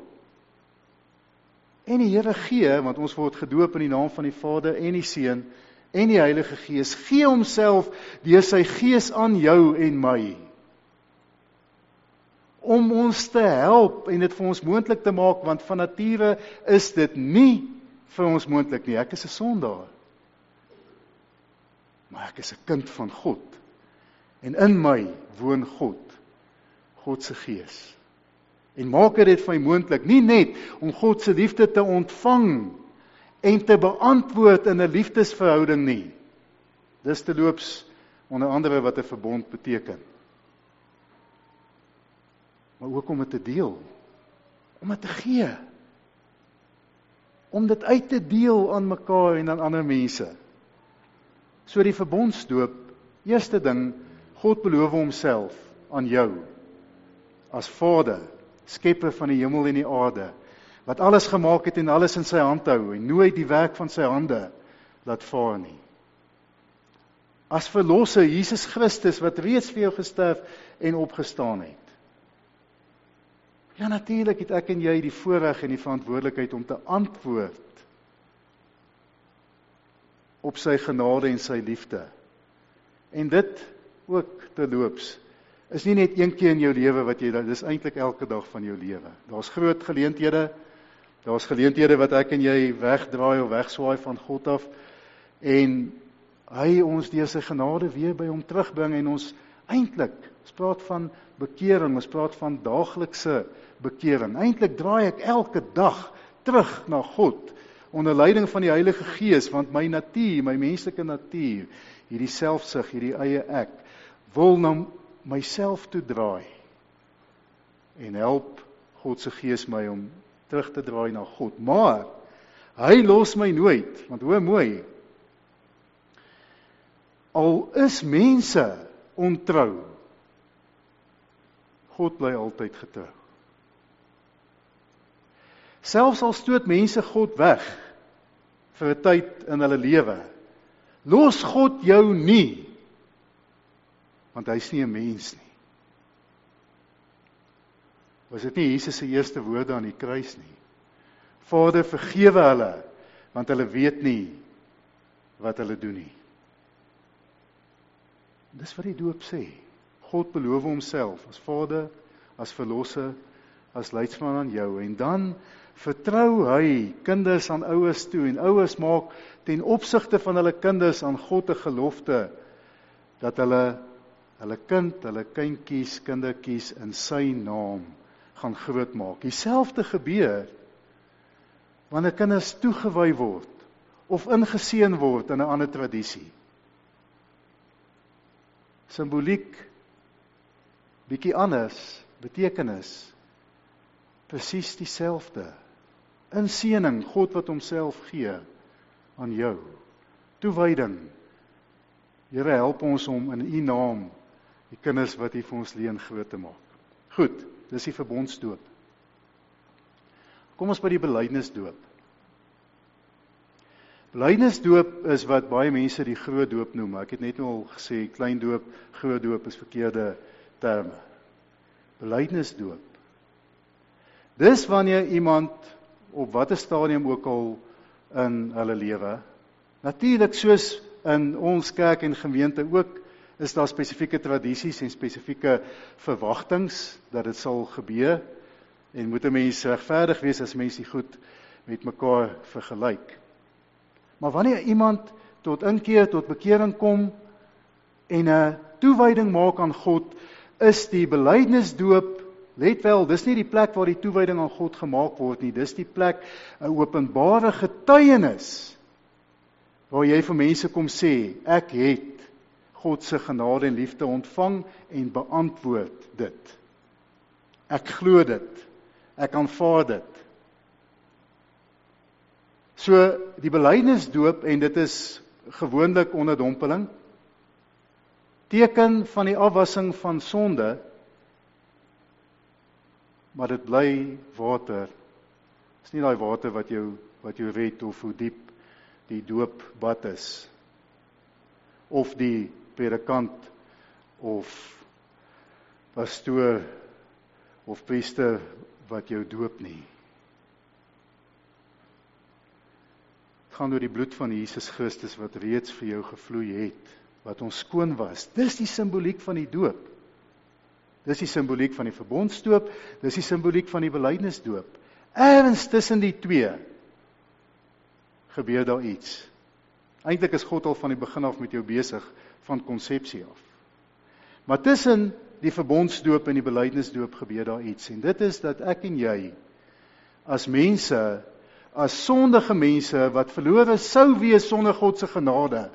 En die Here gee, want ons word gedoop in die naam van die Vader en die Seun en die Heilige Gees, gee homself deur sy Gees aan jou en my, om ons te help en dit vir ons moontlik te maak, want van nature is dit nie vir ons moontlik nie. Ek is 'n sondaar, maar ek is 'n kind van God, en in my woon God, God se Gees, en maak dit vir my moontlik, nie net om God se liefde te ontvang en te beantwoord in 'n liefdesverhouding nie. Dis terloops onder andere wat 'n verbond beteken. Maar ook om dit te deel, om dit te gee, om dit uit te deel aan mekaar en aan ander mense. So die verbondsdoop, eerste ding, God beloof homself aan jou, as Vader, skepper van die hemel en die aarde, wat alles gemaak het en alles in sy hand hou, en nooit die werk van sy hande laat vaar nie. As verlosser, Jesus Christus, wat reeds vir jou gesterf en opgestaan het. Ja, natuurlik het ek en jy die voorreg en die verantwoordelikheid om te antwoord op sy genade en sy liefde. En dit ook terloops, is nie net een keer in jou lewe wat jy, dit is eintlik elke dag van jou lewe. Daar's groot geleenthede, daar's geleenthede wat ek en jy wegdraai of wegswaai van God af, en hy ons deur sy genade weer by hom terugbring, en ons eintlik, ons praat van bekering, ons praat van daaglikse bekering. Eintlik draai ek elke dag terug na God, onder leiding van die Heilige Gees, want my natuur, my menslike natuur, hierdie selfsug, hierdie eie ek, wil na myself toe draai, en help God se Gees my om terug te draai na God. Maar, hy los my nooit, want hoor mooi, al is mense ontrou, God bly altyd getrou. Selfs al stoot mense God weg vir 'n tyd in hulle lewe, los God jou nie, want hy is nie 'n mens nie. Was dit nie Jesus se eerste woorde aan die kruis nie? Vader, vergewe hulle, want hulle weet nie wat hulle doen nie. Dis wat die doop sê. God beloof homself as Vader, as Verlosser, as leidsman aan jou, en dan vertrou hy kinders aan ouers toe, en ouers maak ten opsigte van hulle kinders aan God 'n gelofte, dat hulle hulle kind, hulle kindjies, kindertjies in sy naam gaan grootmaak. Dieselfde gebeur wanneer kinders toegewy word, of ingeseën word in 'n ander tradisie. Simboliek, bietjie anders, betekenis, presies dieselfde. Inseëning, God wat homself gee aan jou. Toewyding, Here help ons om in U naam die kinders wat U vir ons leen groot te maak. Goed, dis die verbondsdoop. Kom ons by die belydenisdoop. Belydenisdoop is wat baie mense die groot doop noem, maar ek het net nou al gesê, klein doop, groot doop is verkeerde terme. Belydenisdoop. Dis wanneer iemand op watter stadium ook al in hulle lewe, natuurlik soos in ons kerk en gemeente ook, is daar spesifieke tradisies en spesifieke verwagtings dat dit sal gebeur, en moet 'n mens regverdig wees as mens die goed met mekaar vergelyk. Maar wanneer iemand tot inkeer, tot bekering kom en 'n toewyding maak aan God, is die belydenisdoop, let wel, dis nie die plek waar die toewyding aan God gemaak word nie, dis die plek, 'n openbare getuienis, waar jy vir mense kom sê, ek het God se genade en liefde ontvang en beantwoord dit. Ek glo dit, ek aanvaar dit. So, die belydenisdoop, en dit is gewoonlik onderdompeling, teken van die afwassing van sonde, maar dit bly water. Dit is nie daai water wat jou, wat jou red, of hoe diep die doopbad is, of die predikant, of pastoor, of priester wat jou doop nie. Het gaan oor die bloed van Jesus Christus wat reeds vir jou gevloei het, wat ons skoon was. Dis die simboliek van die doop. Dis die simboliek van die verbondsdoop, dis die simboliek van die belydenisdoop. Ergens tussen die twee gebeur daar iets. Eintlik is God al van die begin af met jou besig, van konsepsie af. Maar tussen die verbondsdoop en die belydenisdoop gebeur daar iets, en dit is dat ek en jy, as mense, as sondige mense, wat verlore sou wees sonder God se genade,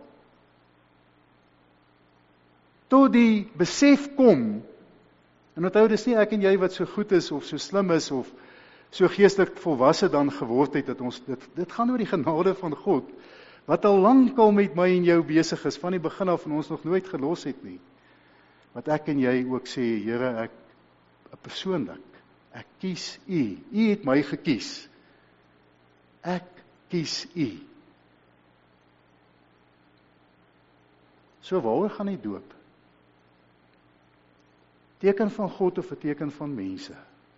tot die besef kom, en onthou, dis nie ek en jy wat so goed is, of so slim is, of so geestelik volwasse dan geword het, dat ons, dit, dit gaan oor die genade van God, wat al lang al met my en jou besig is, van die begin af, en ons nog nooit gelos het nie. Wat ek en jy ook sê, Here, ek, persoonlik, ek kies U, U het my gekies, ek kies U. So waaroor gaan die doop? Teken van God of 'n teken van mense?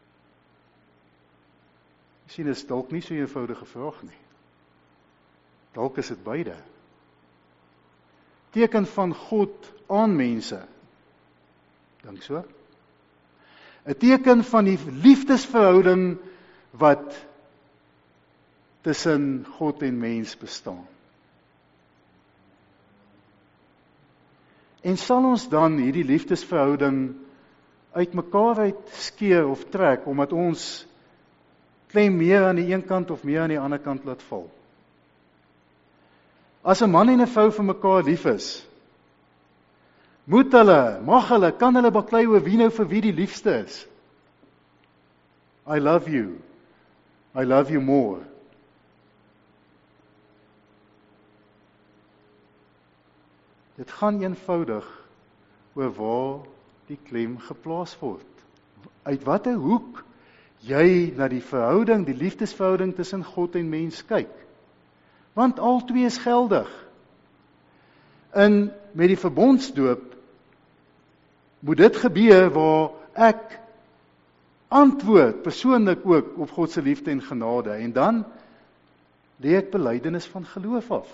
Jy sien, dit is dalk nie so 'n eenvoudige vraag nie. Dalk is dit beide. Teken van God aan mense. Dink so. 'n Teken van die liefdesverhouding wat tussen God en mens bestaan. En sal ons dan hierdie liefdesverhouding uit mekaar uit skeer of trek, omdat ons klem meer aan die een kant of meer aan die ander kant laat val? As 'n man en 'n vrou vir mekaar lief is, moet hulle, mag hulle, kan hulle baklei oor wie nou vir wie die liefste is? I love you. I love you more. Dit gaan eenvoudig oor waar die klem geplaas word. Uit watter hoek jy na die verhouding, die liefdesverhouding tussen God en mens kyk. Want al twee is geldig. En met die verbondsdoop moet dit gebeur waar ek antwoord, persoonlik ook, op God se liefde en genade. En dan lê ek belydenis van geloof af.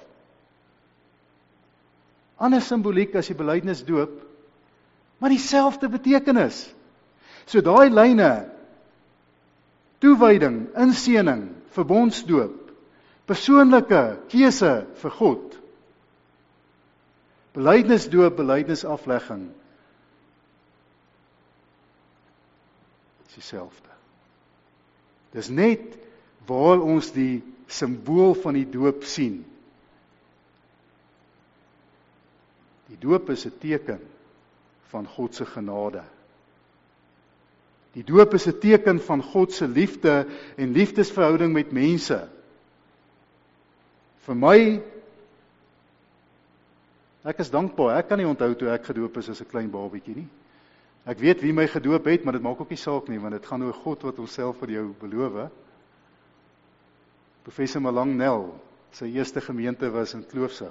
Ander simboliek as die belydenisdoop, maar dieselfde betekenis. So daai lyne, toewyding, inseëning, verbondsdoop, persoonlike keuse vir God, belydenisdoop, belydenisaflegging, is dieselfde. Dis net waar ons die simbool van die doop sien. Die doop is 'n teken van God se genade. Die doop is 'n teken van God se liefde en liefdesverhouding met mense. Vir my, ek is dankbaar, ek kan nie onthou toe ek gedoop is as 'n klein babietjie nie. Ek weet wie my gedoop het, maar dit maak ook nie saak nie, want dit gaan oor God wat homself vir jou beloof. Professor Malang Nel, sy eerste gemeente was in Kloofsig.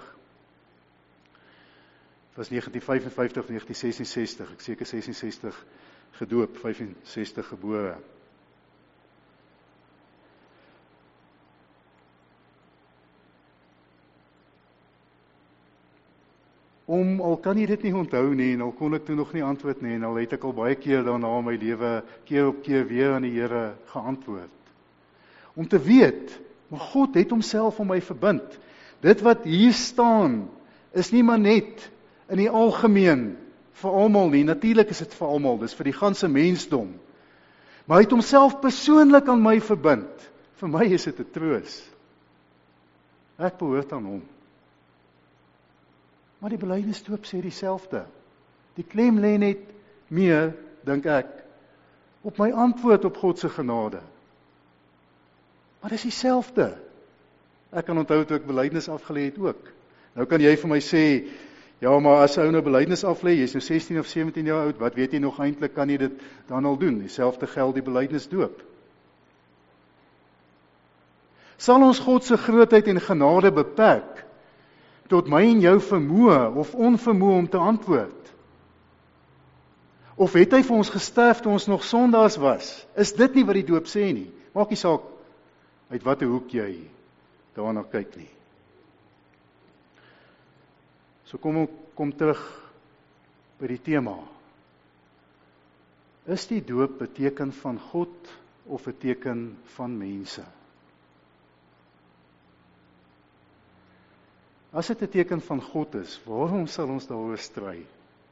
Dit was negentien vyf en vyftig of negentien ses en sestig, ek seker ses en sestig gedoop, vyf en sestig gebore. Om, al kan jy dit nie onthou nie, en al kon ek toe nog nie antwoord nie, en al het ek al baie keer daarna in my lewe, keer op keer weer aan die Here geantwoord. Om te weet, maar God het homself aan my verbind. Dit wat hier staan, is nie maar net in die algemeen, vir almal nie, natuurlik is dit vir almal, dis vir die ganse mensdom. Maar hy het homself persoonlik aan my verbind. Vir my is dit 'n troos. Ek behoort aan hom. Maar die belydenisdoop sê dieselfde. Die klem lê net meer, dink ek, op my antwoord op God se genade. Maar dis dieselfde. Ek kan onthou toe ek belydenis afgelê het ook. Nou kan jy vir my sê, ja, maar as ou nou belydenis aflê, jy's nou sestien of sewentien jaar oud, wat weet jy nog eintlik, kan jy dit dan al doen? Dieselfde geld die belydenisdoop. Sal ons God se grootheid en genade beperk tot my en jou vermoë of onvermoë om te antwoord? Of het hy vir ons gesterf toe ons nog sondaars was? Is dit nie wat die doop sê nie? Maak nie saak uit watter hoek jy daarna kyk nie. So kom, kom terug by die tema. Is die doop 'n teken van God of 'n teken van mense? As dit 'n teken van God is, waarom sal ons daaroor stry?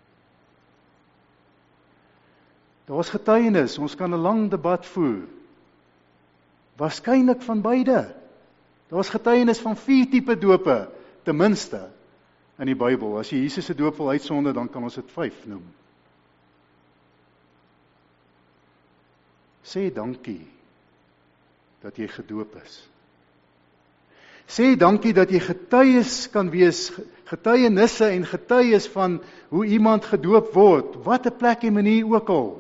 Daar's getuienis, ons kan 'n lang debat voer. Waarskynlik van beide. Daar's getuienis van vier tipe dope, ten minste, in die Bybel. As jy Jesus se doop wil uitsonder, dan kan ons dit vyf noem. Sê dankie dat jy gedoop is. Sê dankie dat jy getuies kan wees, getuienisse en getuies van hoe iemand gedoop word, wat 'n plek en manier ook al.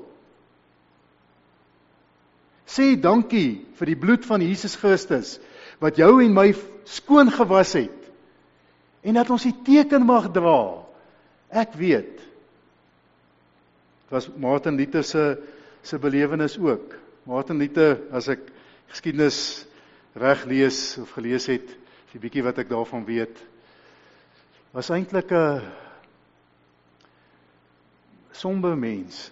Sê dankie vir die bloed van Jesus Christus, wat jou en my skoon gewas het, en dat ons die teken mag dra. Ek weet, dit was Martin Luther se, se belewenis ook. Martin Luther, as ek geskiedenis reg lees of gelees het, die bietjie wat ek daarvan weet, was eintlik 'n somber mens.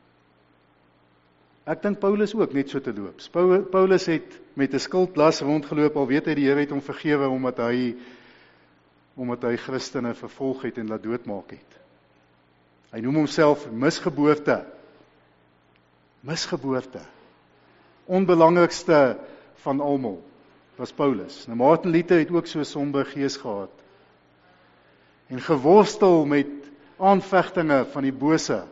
Ek dink Paulus ook net so te loops. Paulus het met 'n skuldlas rondgeloop, al weet hy die Here het hom vergewe omdat hy omdat hy Christene vervolg het en laat doodmaak het. Hy noem homself misgeboorte. Misgeboorte. Onbelangrikste van almal was Paulus. Nou Martin Luther het ook so 'n somber gees gehad. En geworstel met aanvegtinge van die bose.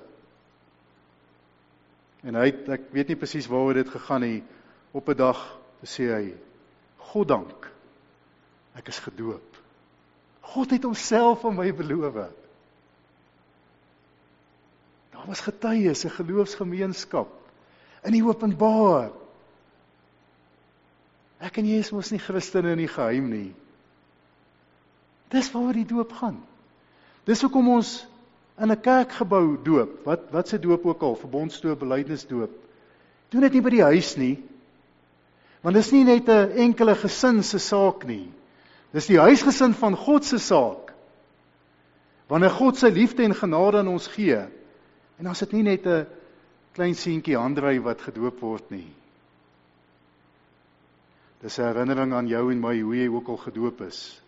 En hy het, ek weet nie presies waaroor dit gegaan nie, op 'n dag sê hy, God dank, ek is gedoop. God het homself aan my beloof. Daar was getuies, 'n geloofsgemeenskap, in die openbaar. Ek en jy is mos nie Christene in die geheim nie. Dis waaroor die doop gaan. Dis hoekom ons in 'n kerkgebou doop, wat, wat se doop ook al, verbondsdoop, belydenisdoop, doen dit nie by die huis nie, want dis nie net 'n enkele gesin se saak nie, dis die huisgesin van God se saak, wanneer God se liefde en genade aan ons gee, en dan is dit nie net 'n klein seentjie Andrei wat gedoop word nie, dis 'n herinnering aan jou en my, hoe jy ook al gedoop is,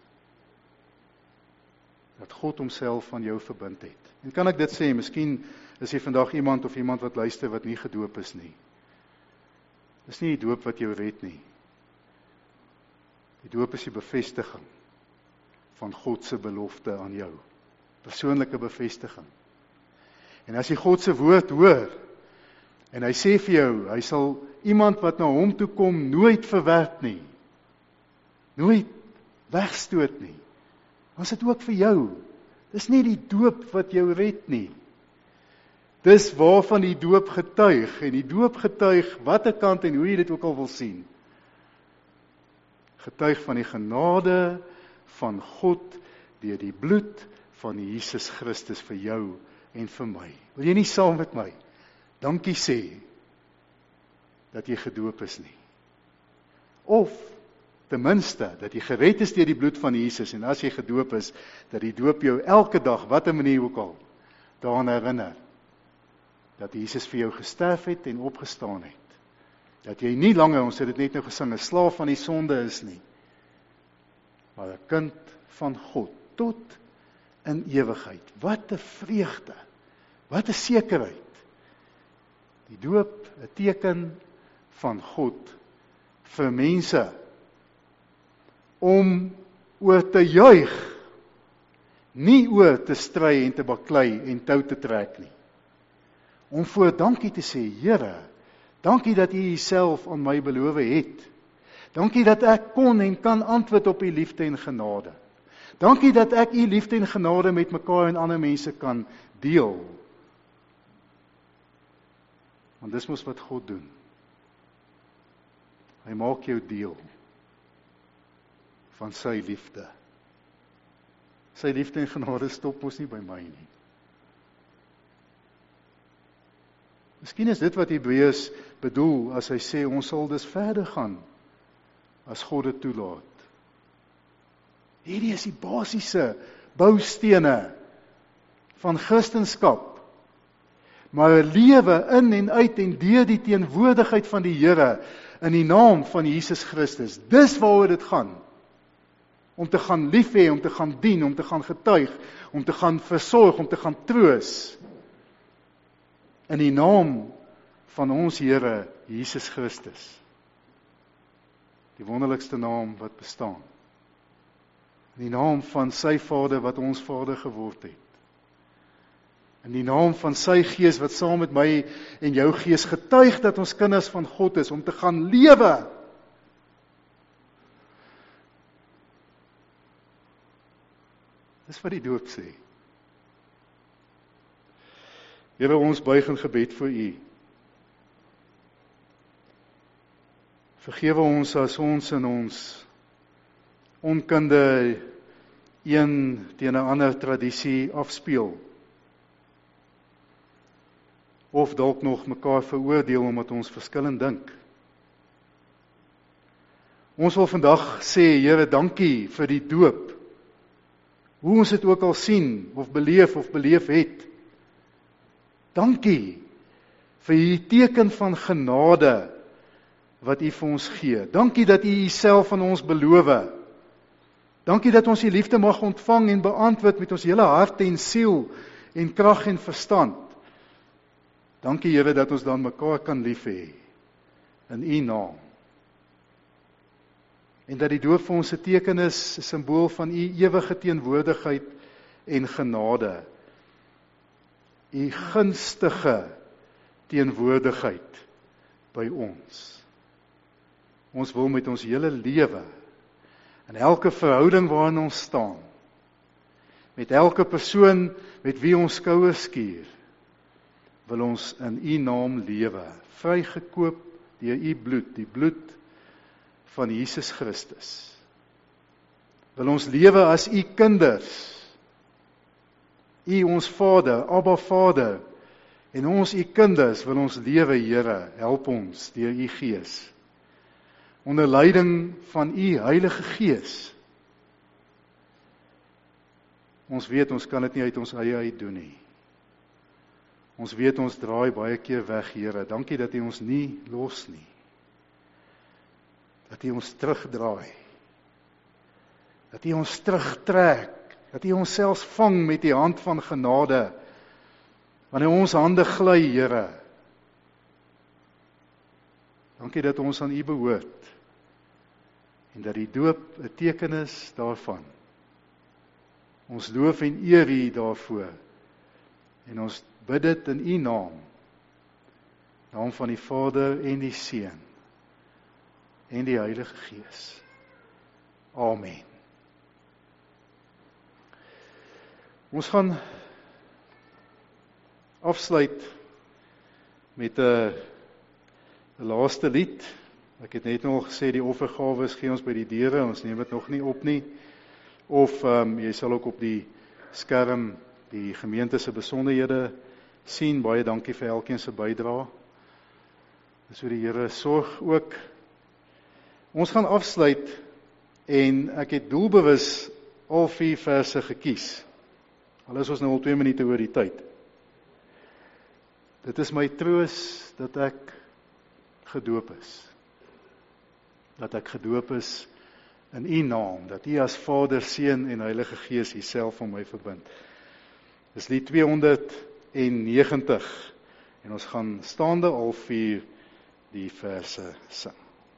dat God homself aan jou verbind het. En kan ek dit sê, miskien is jy vandag iemand of iemand wat luister wat nie gedoop is nie. Dis nie die doop wat jou red nie. Die doop is die bevestiging van God se belofte aan jou. Persoonlike bevestiging. En as jy God se woord hoor, en hy sê vir jou, hy sal iemand wat na hom toe kom, nooit verwerp nie. Nooit wegstoot nie. Dan is dit ook vir jou. Dis nie die doop wat jou red nie. Dis waarvan die doop getuig, en die doop getuig, watter kant en hoe jy dit ook al wil sien. Getuig van die genade van God, deur die bloed van Jesus Christus vir jou en vir my. Wil jy nie saam met my dankie sê, dat jy gedoop is nie? Of, ten minste, dat jy gered is deur die bloed van Jesus, en as jy gedoop is, dat die doop jou elke dag, wat 'n manier ook al, daaraan herinner, dat Jesus vir jou gesterf het en opgestaan het. Dat jy nie langer, ons het dit net nou gesing, 'n slaaf van die sonde is nie, maar 'n kind van God, tot in ewigheid. Wat 'n vreugde, wat 'n sekerheid. Die doop, 'n teken van God vir mense, om oor te juig, nie oor te stry en te baklei en tou te trek nie. Om voor dankie te sê, Here, dankie dat U Uself aan my beloof het. Dankie dat ek kon en kan antwoord op U liefde en genade. Dankie dat ek U liefde en genade met mekaar en ander mense kan deel. Want dis mos wat God doen. Hy maak jou deel van sy liefde. Sy liefde en genade stop mos nie by my nie. Miskien is dit wat Hebreërs bedoel as hy sê ons sal dus verder gaan as God dit toelaat. Hierdie is die basiese boustene van Christendom. Maar 'n lewe in en uit en deur die teenwoordigheid van die Here in die naam van Jesus Christus. Dis waaroor dit gaan. Om te gaan lief hê, om te gaan dien, om te gaan getuig, om te gaan versorg, om te gaan troos. In die naam van ons Here Jesus Christus. Die wonderlikste naam wat bestaan. In die naam van sy Vader wat ons Vader geword het. In die naam van sy Gees wat saam met my en jou gees getuig dat ons kinders van God is, om te gaan lewe. Dis wat die doop sê. Here, ons buig in gebed voor U. Vergewe ons as ons in ons onkunde een teen 'n ander tradisie afspeel. Of dalk nog mekaar veroordeel omdat ons verskillend dink. Ons wil vandag sê, Here, dankie vir die doop. Hoe ons dit ook al sien, of beleef, of beleef het. Dankie vir die teken van genade wat U vir ons gee. Dankie dat U Uself aan ons beloof. Dankie dat ons U liefde mag ontvang en beantwoord met ons hele hart en siel en krag en verstand. Dankie Here dat ons dan mekaar kan lief hê in U naam. En dat die doop vir ons 'n teken is, 'n simbool van U ewige teenwoordigheid en genade. U gunstige teenwoordigheid by ons. Ons wil met ons hele lewe, in elke verhouding waarin ons staan, met elke persoon met wie ons skouers skuur, wil ons in U naam lewe, vrygekoop deur U bloed, die bloed van Jesus Christus. Wil ons lewe as U kinders, U ons Vader, Abba Vader, en ons U kinders wil ons lewe, Here, help ons deur U Gees. Onder leiding van U Heilige Gees. Ons weet ons kan dit nie uit ons eie uit doen nie. Ons weet ons draai baie keer weg, Here. Dankie dat U ons nie los nie. Dat U ons terugdraai. Dat U ons terugtrek. Dat U ons selfs vang met die hand van genade. Wanneer ons hande gly, Here. Dankie dat ons aan U behoort. en dat die doop 'n teken is daarvan. Ons loof en eer U daarvoor, en ons bid dit in U naam, naam van die Vader en die Seun, en die Heilige Gees. Amen. Ons gaan afsluit met 'n laaste lied. Ek het net nog gesê die offergawes gee ons by die deure, ons neem dit nog nie op nie. Of um, jy sal ook op die skerm die gemeente se besonderhede sien. Baie dankie vir elkeen se bydrae. Dis hoe die Here sorg ook. Ons gaan afsluit en ek het doelbewus al vier verse gekies. Al is ons nou al twee minute oor die tyd. Dit is my troos dat ek gedoop is. Dat ek gedoop is in U naam, dat U as Vader, Seun en Heilige Gees Uself aan my verbind. Dis lied tweehonderdnegentig en ons gaan staande al vier die verse sing.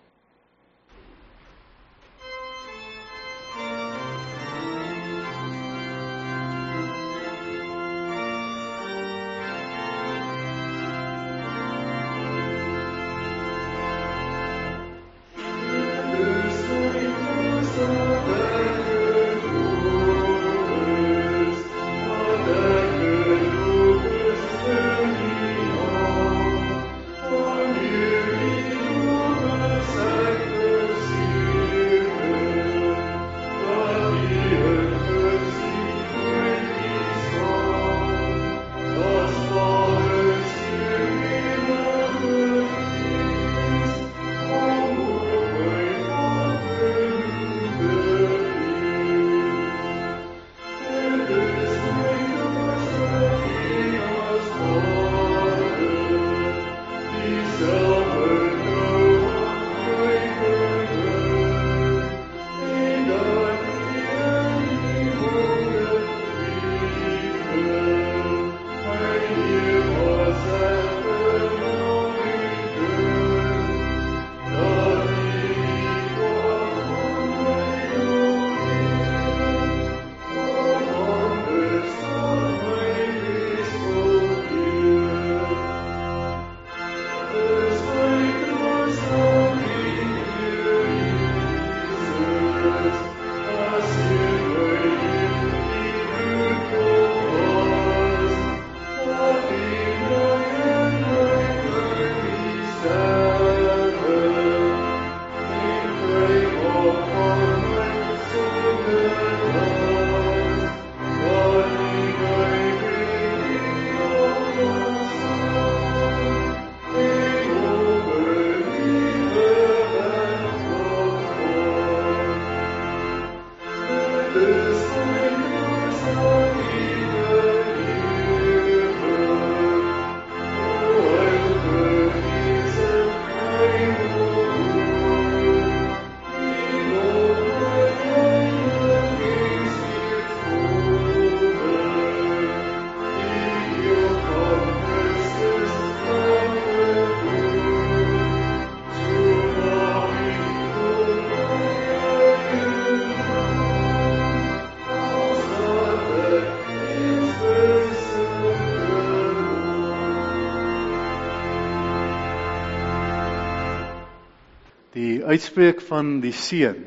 Die uitspreek van die seën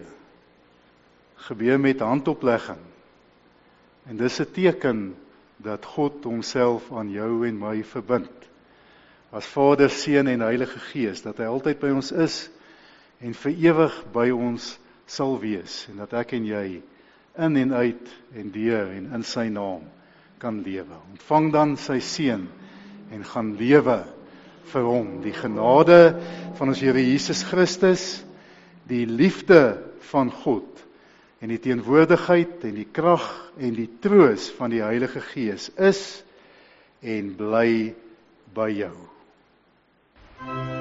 gebeur met handoplegging. En dis 'n teken dat God homself aan jou en my verbind. As Vader, Seun en Heilige Gees, dat hy altyd by ons is en vir ewig by ons sal wees. En dat ek en jy in en uit en deur en in sy naam kan lewe. Ontvang dan sy seën en gaan lewe vir hom. Die genade van ons Here Jesus Christus, die liefde van God en die teenwoordigheid en die krag en die troos van die Heilige Gees is en bly by jou.